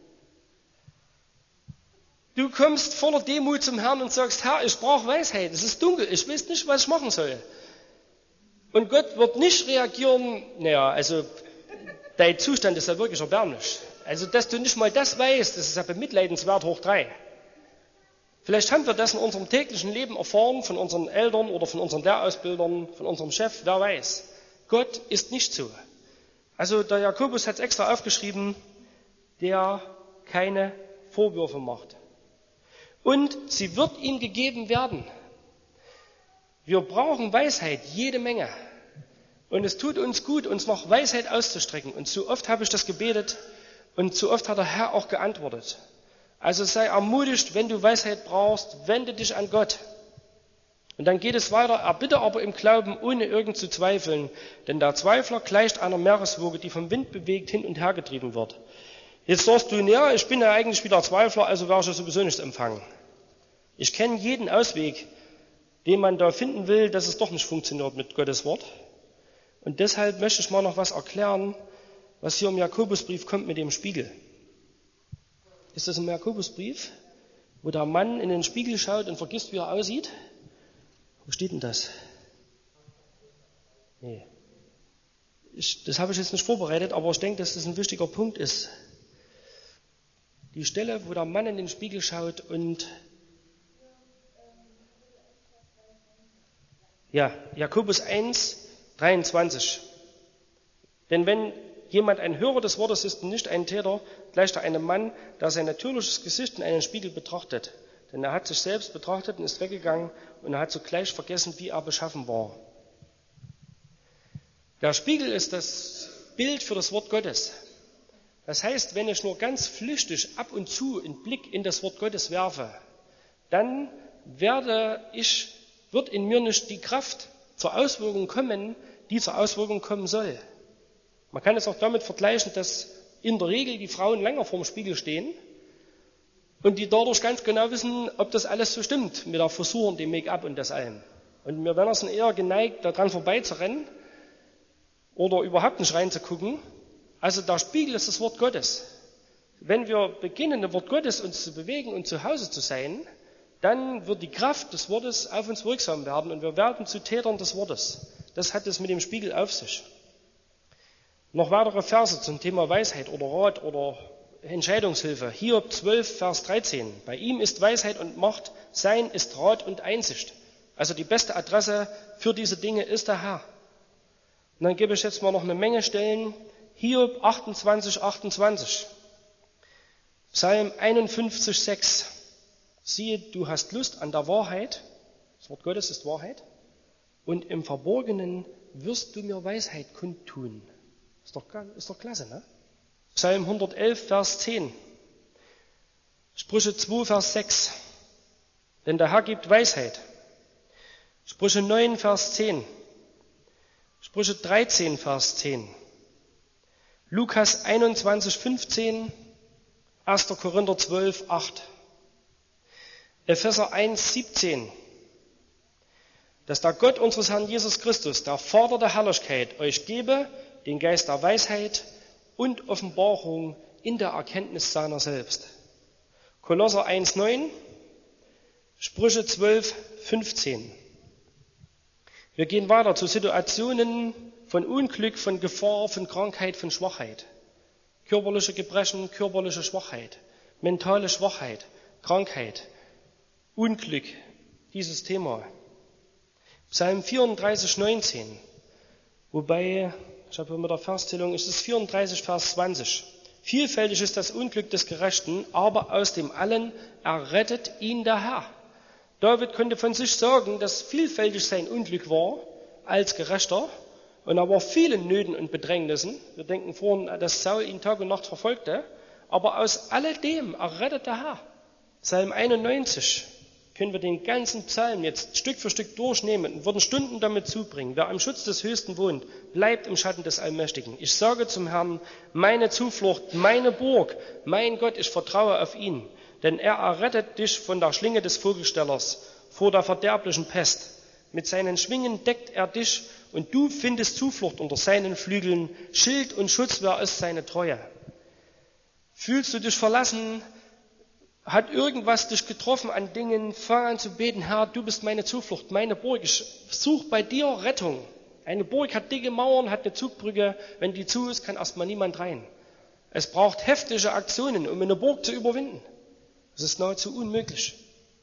A: Du kommst voller Demut zum Herrn und sagst: Herr, ich brauche Weisheit, es ist dunkel, ich weiß nicht, was ich machen soll. Und Gott wird nicht reagieren: Naja, also dein Zustand ist ja wirklich erbärmlich. Also, dass du nicht mal das weißt, das ist ja bemitleidenswert hoch 3. Vielleicht haben wir das in unserem täglichen Leben erfahren, von unseren Eltern oder von unseren Lehrausbildern, von unserem Chef, wer weiß. Gott ist nicht so. Also der Jakobus hat es extra aufgeschrieben, der keine Vorwürfe macht. Und sie wird ihm gegeben werden. Wir brauchen Weisheit, jede Menge. Und es tut uns gut, uns nach Weisheit auszustrecken. Und so oft habe ich das gebetet und so oft hat der Herr auch geantwortet. Also sei ermutigt, wenn du Weisheit brauchst, wende dich an Gott. Und dann geht es weiter: erbitte aber im Glauben, ohne irgend zu zweifeln. Denn der Zweifler gleicht einer Meereswoge, die vom Wind bewegt hin und her getrieben wird. Jetzt sagst du: ja, ich bin ja eigentlich wieder Zweifler, also werde ich ja sowieso nichts empfangen. Ich kenne jeden Ausweg, den man da finden will, dass es doch nicht funktioniert mit Gottes Wort. Und deshalb möchte ich mal noch was erklären, was hier im Jakobusbrief kommt mit dem Spiegel. Ist das im Jakobusbrief, wo der Mann in den Spiegel schaut und vergisst, wie er aussieht? Wo steht denn das? Nee. Das habe ich jetzt nicht vorbereitet, aber ich denke, dass das ein wichtiger Punkt ist. Die Stelle, wo der Mann in den Spiegel schaut und ja, Jakobus 1, 23. Denn wenn jemand ein Hörer des Wortes ist und nicht ein Täter, gleicht er einem Mann, der sein natürliches Gesicht in einem Spiegel betrachtet. Denn er hat sich selbst betrachtet und ist weggegangen und er hat sogleich vergessen, wie er beschaffen war. Der Spiegel ist das Bild für das Wort Gottes. Das heißt, wenn ich nur ganz flüchtig ab und zu einen Blick in das Wort Gottes werfe, dann wird in mir nicht die Kraft zur Auswirkung kommen, die zur Auswirkung kommen soll. Man kann es auch damit vergleichen, dass in der Regel die Frauen länger vorm Spiegel stehen und die dadurch ganz genau wissen, ob das alles so stimmt mit der Frisur und dem Make-up und das allem. Und wir Männer sind eher geneigt, daran vorbeizurennen oder überhaupt nicht reinzugucken. Also der Spiegel ist das Wort Gottes. Wenn wir beginnen, im Wort Gottes uns zu bewegen und zu Hause zu sein, dann wird die Kraft des Wortes auf uns wirksam werden und wir werden zu Tätern des Wortes. Das hat es mit dem Spiegel auf sich. Noch weitere Verse zum Thema Weisheit oder Rat oder Entscheidungshilfe. Hiob 12, Vers 13. Bei ihm ist Weisheit und Macht, sein ist Rat und Einsicht. Also die beste Adresse für diese Dinge ist der Herr. Und dann gebe ich jetzt mal noch eine Menge Stellen. Hiob 28, 28. Psalm 51, 6. Siehe, du hast Lust an der Wahrheit. Das Wort Gottes ist Wahrheit. Und im Verborgenen wirst du mir Weisheit kundtun. Ist doch klasse, ne? Psalm 111, Vers 10. Sprüche 2, Vers 6. Denn der Herr gibt Weisheit. Sprüche 9, Vers 10. Sprüche 13, Vers 10. Lukas 21, 15. 1. Korinther 12, 8. Epheser 1, 17. Dass der Gott unseres Herrn Jesus Christus, der Vater der Herrlichkeit, euch gebe den Geist der Weisheit und Offenbarung in der Erkenntnis seiner selbst. Kolosser 1, 9. Sprüche 12, 15. Wir gehen weiter zu Situationen von Unglück, von Gefahr, von Krankheit, von Schwachheit. Körperliche Gebrechen, körperliche Schwachheit, mentale Schwachheit, Krankheit, Unglück, dieses Thema. Psalm 34, 19. Wobei, ich habe mit der Verszählung, ist es 34, Vers 20. Vielfältig ist das Unglück des Gerechten, aber aus dem Allen errettet ihn der Herr. David konnte von sich sagen, dass vielfältig sein Unglück war als Gerechter und er war vielen Nöten und Bedrängnissen. Wir denken vorhin, dass Saul ihn Tag und Nacht verfolgte, aber aus alledem errettet der Herr. Psalm 91 können wir den ganzen Psalm jetzt Stück für Stück durchnehmen und würden Stunden damit zubringen. Wer am Schutz des Höchsten wohnt, bleibt im Schatten des Allmächtigen. Ich sage zum Herrn, meine Zuflucht, meine Burg, mein Gott, ich vertraue auf ihn. Denn er errettet dich von der Schlinge des Vogelstellers, vor der verderblichen Pest. Mit seinen Schwingen deckt er dich und du findest Zuflucht unter seinen Flügeln. Schild und Schutzwehr ist seine Treue. Fühlst du dich verlassen? Hat irgendwas dich getroffen an Dingen? Fang an zu beten, Herr, du bist meine Zuflucht, meine Burg. Ich suche bei dir Rettung. Eine Burg hat dicke Mauern, hat eine Zugbrücke. Wenn die zu ist, kann erstmal niemand rein. Es braucht heftige Aktionen, um eine Burg zu überwinden. Das ist nahezu unmöglich.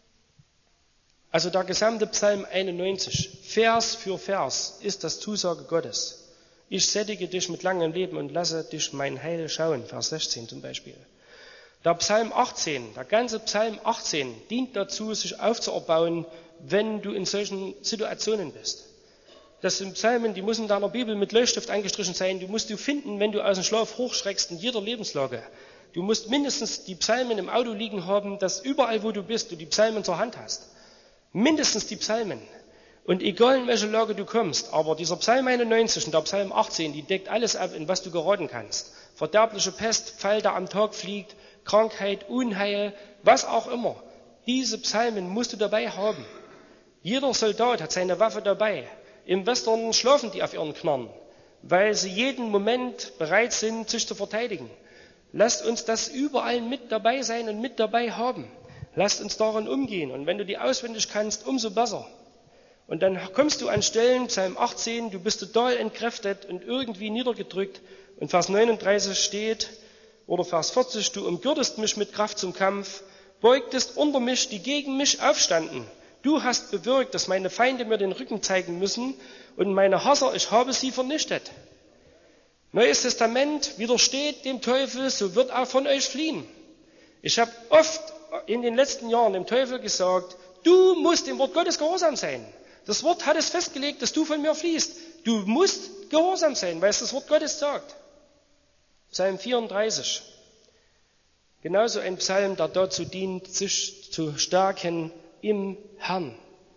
A: Also der gesamte Psalm 91, Vers für Vers, ist das Zusage Gottes. Ich sättige dich mit langem Leben und lasse dich mein Heil schauen. Vers 16 zum Beispiel. Der Psalm 18, der ganze Psalm 18 dient dazu, sich aufzuerbauen, wenn du in solchen Situationen bist. Das sind Psalmen, die müssen in deiner Bibel mit Leuchtstift angestrichen sein. Die musst du finden, wenn du aus dem Schlaf hochschreckst, in jeder Lebenslage. Du musst mindestens die Psalmen im Auto liegen haben, dass überall, wo du bist, du die Psalmen zur Hand hast. Mindestens die Psalmen. Und egal in welche Lage du kommst, aber dieser Psalm 91 und der Psalm 18, die deckt alles ab, in was du geraten kannst. Verderbliche Pest, Pfeil, der am Tag fliegt, Krankheit, Unheil, was auch immer. Diese Psalmen musst du dabei haben. Jeder Soldat hat seine Waffe dabei. Im Western schlafen die auf ihren Knarren, weil sie jeden Moment bereit sind, sich zu verteidigen. Lasst uns das überall mit dabei sein und mit dabei haben. Lasst uns darin umgehen. Und wenn du die auswendig kannst, umso besser. Und dann kommst du an Stellen, Psalm 18, du bist total entkräftet und irgendwie niedergedrückt. Und Vers 39 steht, oder Vers 40, du umgürtest mich mit Kraft zum Kampf, beugtest unter mich, die gegen mich aufstanden. Du hast bewirkt, dass meine Feinde mir den Rücken zeigen müssen und meine Hasser, ich habe sie vernichtet. Neues Testament widersteht dem Teufel, so wird er von euch fliehen. Ich habe oft in den letzten Jahren dem Teufel gesagt, du musst dem Wort Gottes gehorsam sein. Das Wort hat es festgelegt, dass du von mir fliehst. Du musst gehorsam sein, weil es das Wort Gottes sagt. Psalm 34. Genauso ein Psalm, der dazu dient, sich zu stärken im Herrn.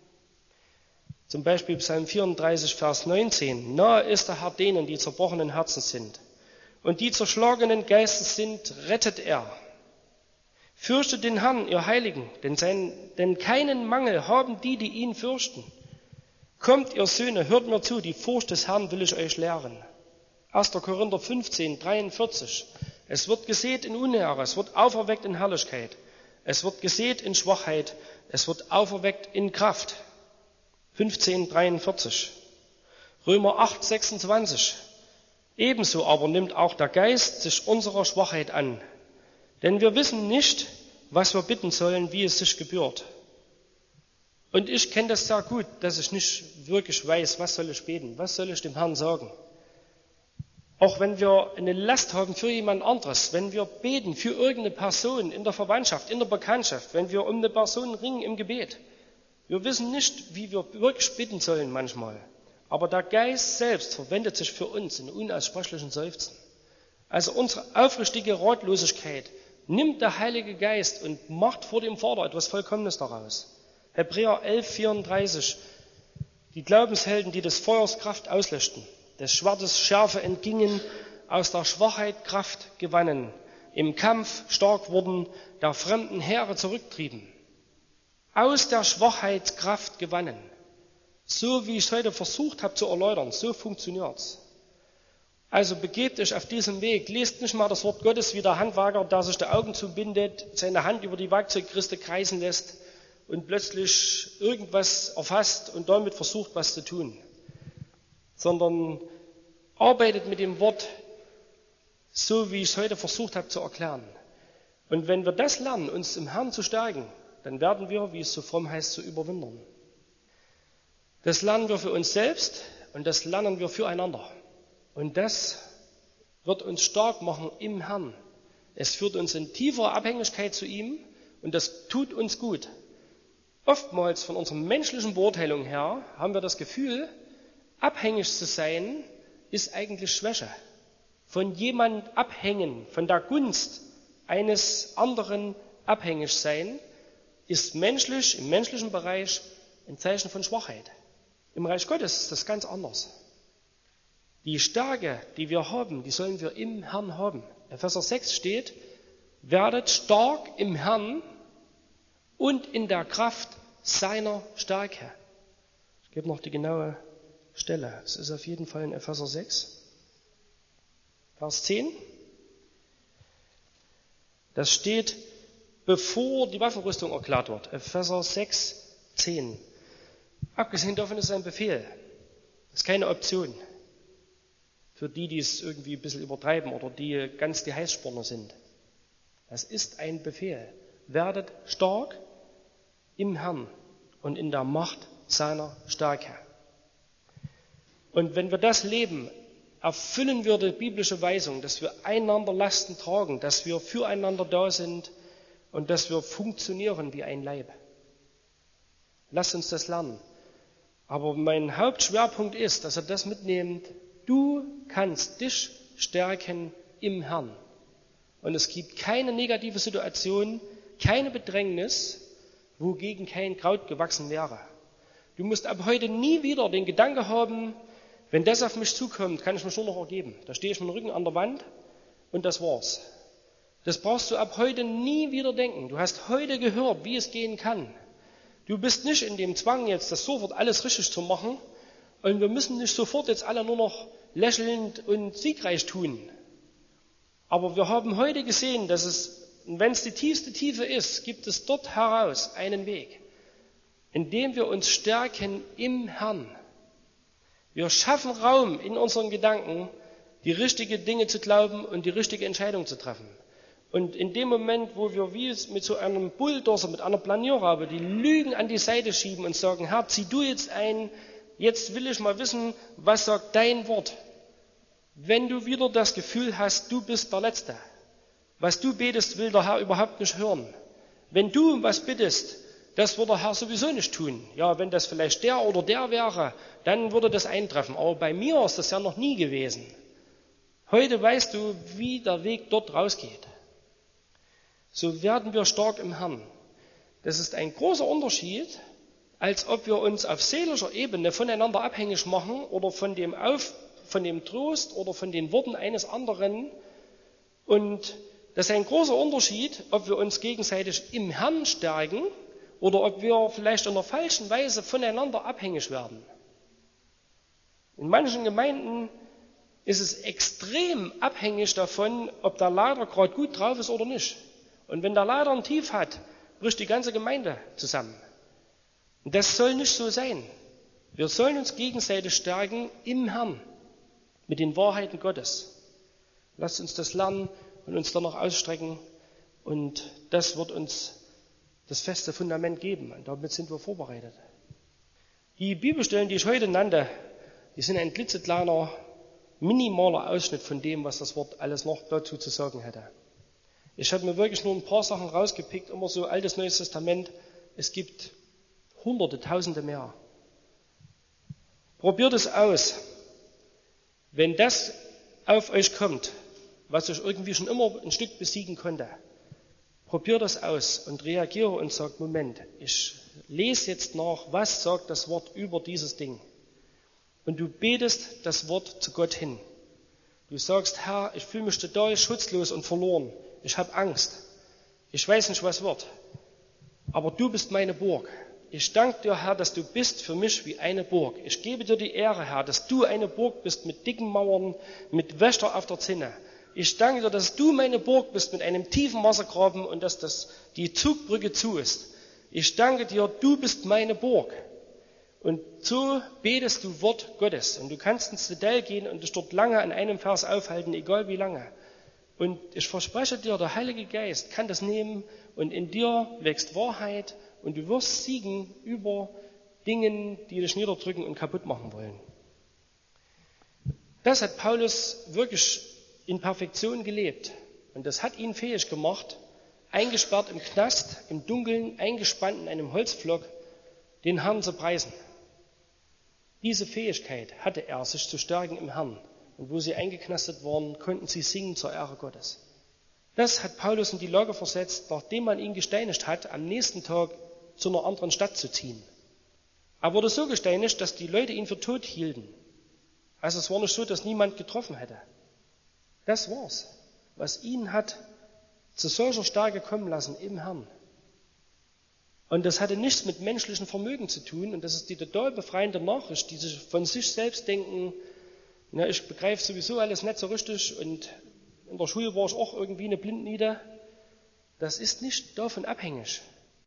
A: Zum Beispiel Psalm 34, Vers 19. Nahe ist der Herr denen, die zerbrochenen Herzen sind. Und die zerschlagenen Geistes sind, rettet er. Fürchtet den Herrn, ihr Heiligen, denn keinen Mangel haben die, die ihn fürchten. Kommt, ihr Söhne, hört mir zu, die Furcht des Herrn will ich euch lehren. 1. Korinther 15, 43. Es wird gesät in Unehre, es wird auferweckt in Herrlichkeit. Es wird gesät in Schwachheit, es wird auferweckt in Kraft. 15, 43. Römer 8, 26. Ebenso aber nimmt auch der Geist sich unserer Schwachheit an. Denn wir wissen nicht, was wir bitten sollen, wie es sich gebührt. Und ich kenne das sehr gut, dass ich nicht wirklich weiß, was soll ich beten, was soll ich dem Herrn sagen. Auch wenn wir eine Last haben für jemand anderes, wenn wir beten für irgendeine Person in der Verwandtschaft, in der Bekanntschaft, wenn wir um eine Person ringen im Gebet. Wir wissen nicht, wie wir wirklich bitten sollen manchmal. Aber der Geist selbst verwendet sich für uns in unaussprechlichen Seufzen. Also unsere aufrichtige Ratlosigkeit nimmt der Heilige Geist und macht vor dem Vater etwas Vollkommenes daraus. Hebräer 11,34. Die Glaubenshelden, die des Feuers Kraft auslöschten, des Schwertes Schärfe entgingen, aus der Schwachheit Kraft gewannen, im Kampf stark wurden, der fremden Heere zurücktrieben. Aus der Schwachheit Kraft gewannen. So wie ich es heute versucht habe zu erläutern, so funktioniert's. Also begebt euch auf diesem Weg, lest nicht mal das Wort Gottes wie der Handwerker, der sich die Augen zubindet, seine Hand über die Werkzeugkiste kreisen lässt und plötzlich irgendwas erfasst und damit versucht, was zu tun. Sondern arbeitet mit dem Wort, so wie ich es heute versucht habe zu erklären. Und wenn wir das lernen, uns im Herrn zu stärken, dann werden wir, wie es so fromm heißt, zu Überwindern. Das lernen wir für uns selbst und das lernen wir füreinander. Und das wird uns stark machen im Herrn. Es führt uns in tiefere Abhängigkeit zu ihm und das tut uns gut. Oftmals von unserer menschlichen Beurteilung her haben wir das Gefühl, abhängig zu sein ist eigentlich Schwäche. Von jemand abhängen, von der Gunst eines anderen abhängig sein, ist menschlich, im menschlichen Bereich ein Zeichen von Schwachheit. Im Reich Gottes ist das ganz anders. Die Stärke, die wir haben, die sollen wir im Herrn haben. Epheser 6 steht, werdet stark im Herrn und in der Kraft seiner Stärke. Ich gebe noch die genaue Stelle. Es ist auf jeden Fall in Epheser 6, Vers 10. Das steht, bevor die Waffenrüstung erklärt wird. Epheser 6, 10. Abgesehen davon ist es ein Befehl. Das ist keine Option. Für die es irgendwie ein bisschen übertreiben oder die ganz die Heißsporner sind. Das ist ein Befehl. Werdet stark im Herrn und in der Macht seiner Stärke. Und wenn wir das leben, erfüllen wir die biblische Weisung, dass wir einander Lasten tragen, dass wir füreinander da sind und dass wir funktionieren wie ein Leib. Lasst uns das lernen. Aber mein Hauptschwerpunkt ist, dass ihr das mitnehmt. Du kannst dich stärken im Herrn. Und es gibt keine negative Situation, keine Bedrängnis, wogegen kein Kraut gewachsen wäre. Du musst ab heute nie wieder den Gedanke haben, wenn das auf mich zukommt, kann ich mich nur noch ergeben. Da stehe ich mit dem Rücken an der Wand und das war's. Das brauchst du ab heute nie wieder denken. Du hast heute gehört, wie es gehen kann. Du bist nicht in dem Zwang jetzt, das sofort alles richtig zu machen. Und wir müssen nicht sofort jetzt alle nur noch lächelnd und siegreich tun. Aber wir haben heute gesehen, dass es, wenn es die tiefste Tiefe ist, gibt es dort heraus einen Weg, indem wir uns stärken im Herrn. Wir schaffen Raum in unseren Gedanken, die richtigen Dinge zu glauben und die richtige Entscheidung zu treffen. Und in dem Moment, wo wir wie es mit so einem Bulldozer, mit einer Planierraube, die Lügen an die Seite schieben und sagen, Herr, zieh du jetzt ein, jetzt will ich mal wissen, was sagt dein Wort? Wenn du wieder das Gefühl hast, du bist der Letzte, was du betest, will der Herr überhaupt nicht hören. Wenn du um was bittest, das wird der Herr sowieso nicht tun. Ja, wenn das vielleicht der oder der wäre, dann würde das eintreffen. Aber bei mir ist das ja noch nie gewesen. Heute weißt du, wie der Weg dort rausgeht. So werden wir stark im Herrn. Das ist ein großer Unterschied, als ob wir uns auf seelischer Ebene voneinander abhängig machen oder von dem Trost oder von den Worten eines anderen. Und das ist ein großer Unterschied, ob wir uns gegenseitig im Herrn stärken oder ob wir vielleicht in der falschen Weise voneinander abhängig werden. In manchen Gemeinden ist es extrem abhängig davon, ob der Leiter gerade gut drauf ist oder nicht. Und wenn der Leiter ein Tief hat, bricht die ganze Gemeinde zusammen. Und das soll nicht so sein. Wir sollen uns gegenseitig stärken im Herrn, mit den Wahrheiten Gottes. Lasst uns das lernen und uns danach ausstrecken. Und das wird uns das feste Fundament geben. Und damit sind wir vorbereitet. Die Bibelstellen, die ich heute nannte, die sind ein klitzekleiner, minimaler Ausschnitt von dem, was das Wort alles noch dazu zu sagen hätte. Ich habe mir wirklich nur ein paar Sachen rausgepickt, immer so Altes, Neues Testament. Es gibt Hunderte, Tausende mehr. Probiert es aus. Wenn das auf euch kommt, was euch irgendwie schon immer ein Stück besiegen konnte, probier das aus und reagiere und sag, Moment, ich lese jetzt nach, was sagt das Wort über dieses Ding. Und du betest das Wort zu Gott hin. Du sagst, Herr, ich fühle mich total schutzlos und verloren. Ich habe Angst. Ich weiß nicht, was wird. Aber du bist meine Burg. Ich danke dir, Herr, dass du bist für mich wie eine Burg. Ich gebe dir die Ehre, Herr, dass du eine Burg bist mit dicken Mauern, mit Wächter auf der Zinne. Ich danke dir, dass du meine Burg bist mit einem tiefen Wassergraben und dass die Zugbrücke zu ist. Ich danke dir, du bist meine Burg. Und so betest du Wort Gottes. Und du kannst ins Detail gehen und dich dort lange an einem Vers aufhalten, egal wie lange. Und ich verspreche dir, der Heilige Geist kann das nehmen und in dir wächst Wahrheit und du wirst siegen über Dingen, die dich niederdrücken und kaputt machen wollen. Das hat Paulus wirklich in Perfektion gelebt. Und das hat ihn fähig gemacht, eingesperrt im Knast, im Dunkeln, eingespannt in einem Holzpflock, den Herrn zu preisen. Diese Fähigkeit hatte er, sich zu stärken im Herrn. Und wo sie eingeknastet waren, konnten sie singen zur Ehre Gottes. Das hat Paulus in die Lage versetzt, nachdem man ihn gesteinigt hat, am nächsten Tag zu einer anderen Stadt zu ziehen. Er wurde so gesteinigt, dass die Leute ihn für tot hielten. Also es war nicht so, dass niemand getroffen hätte. Das war's, was ihn hat zu solcher Stärke kommen lassen im Herrn. Und das hatte nichts mit menschlichem Vermögen zu tun. Und das ist die total befreiende Nachricht, die sich von sich selbst denken, na, ich begreife sowieso alles nicht so richtig und in der Schule war ich auch irgendwie eine Blindniete. Das ist nicht davon abhängig.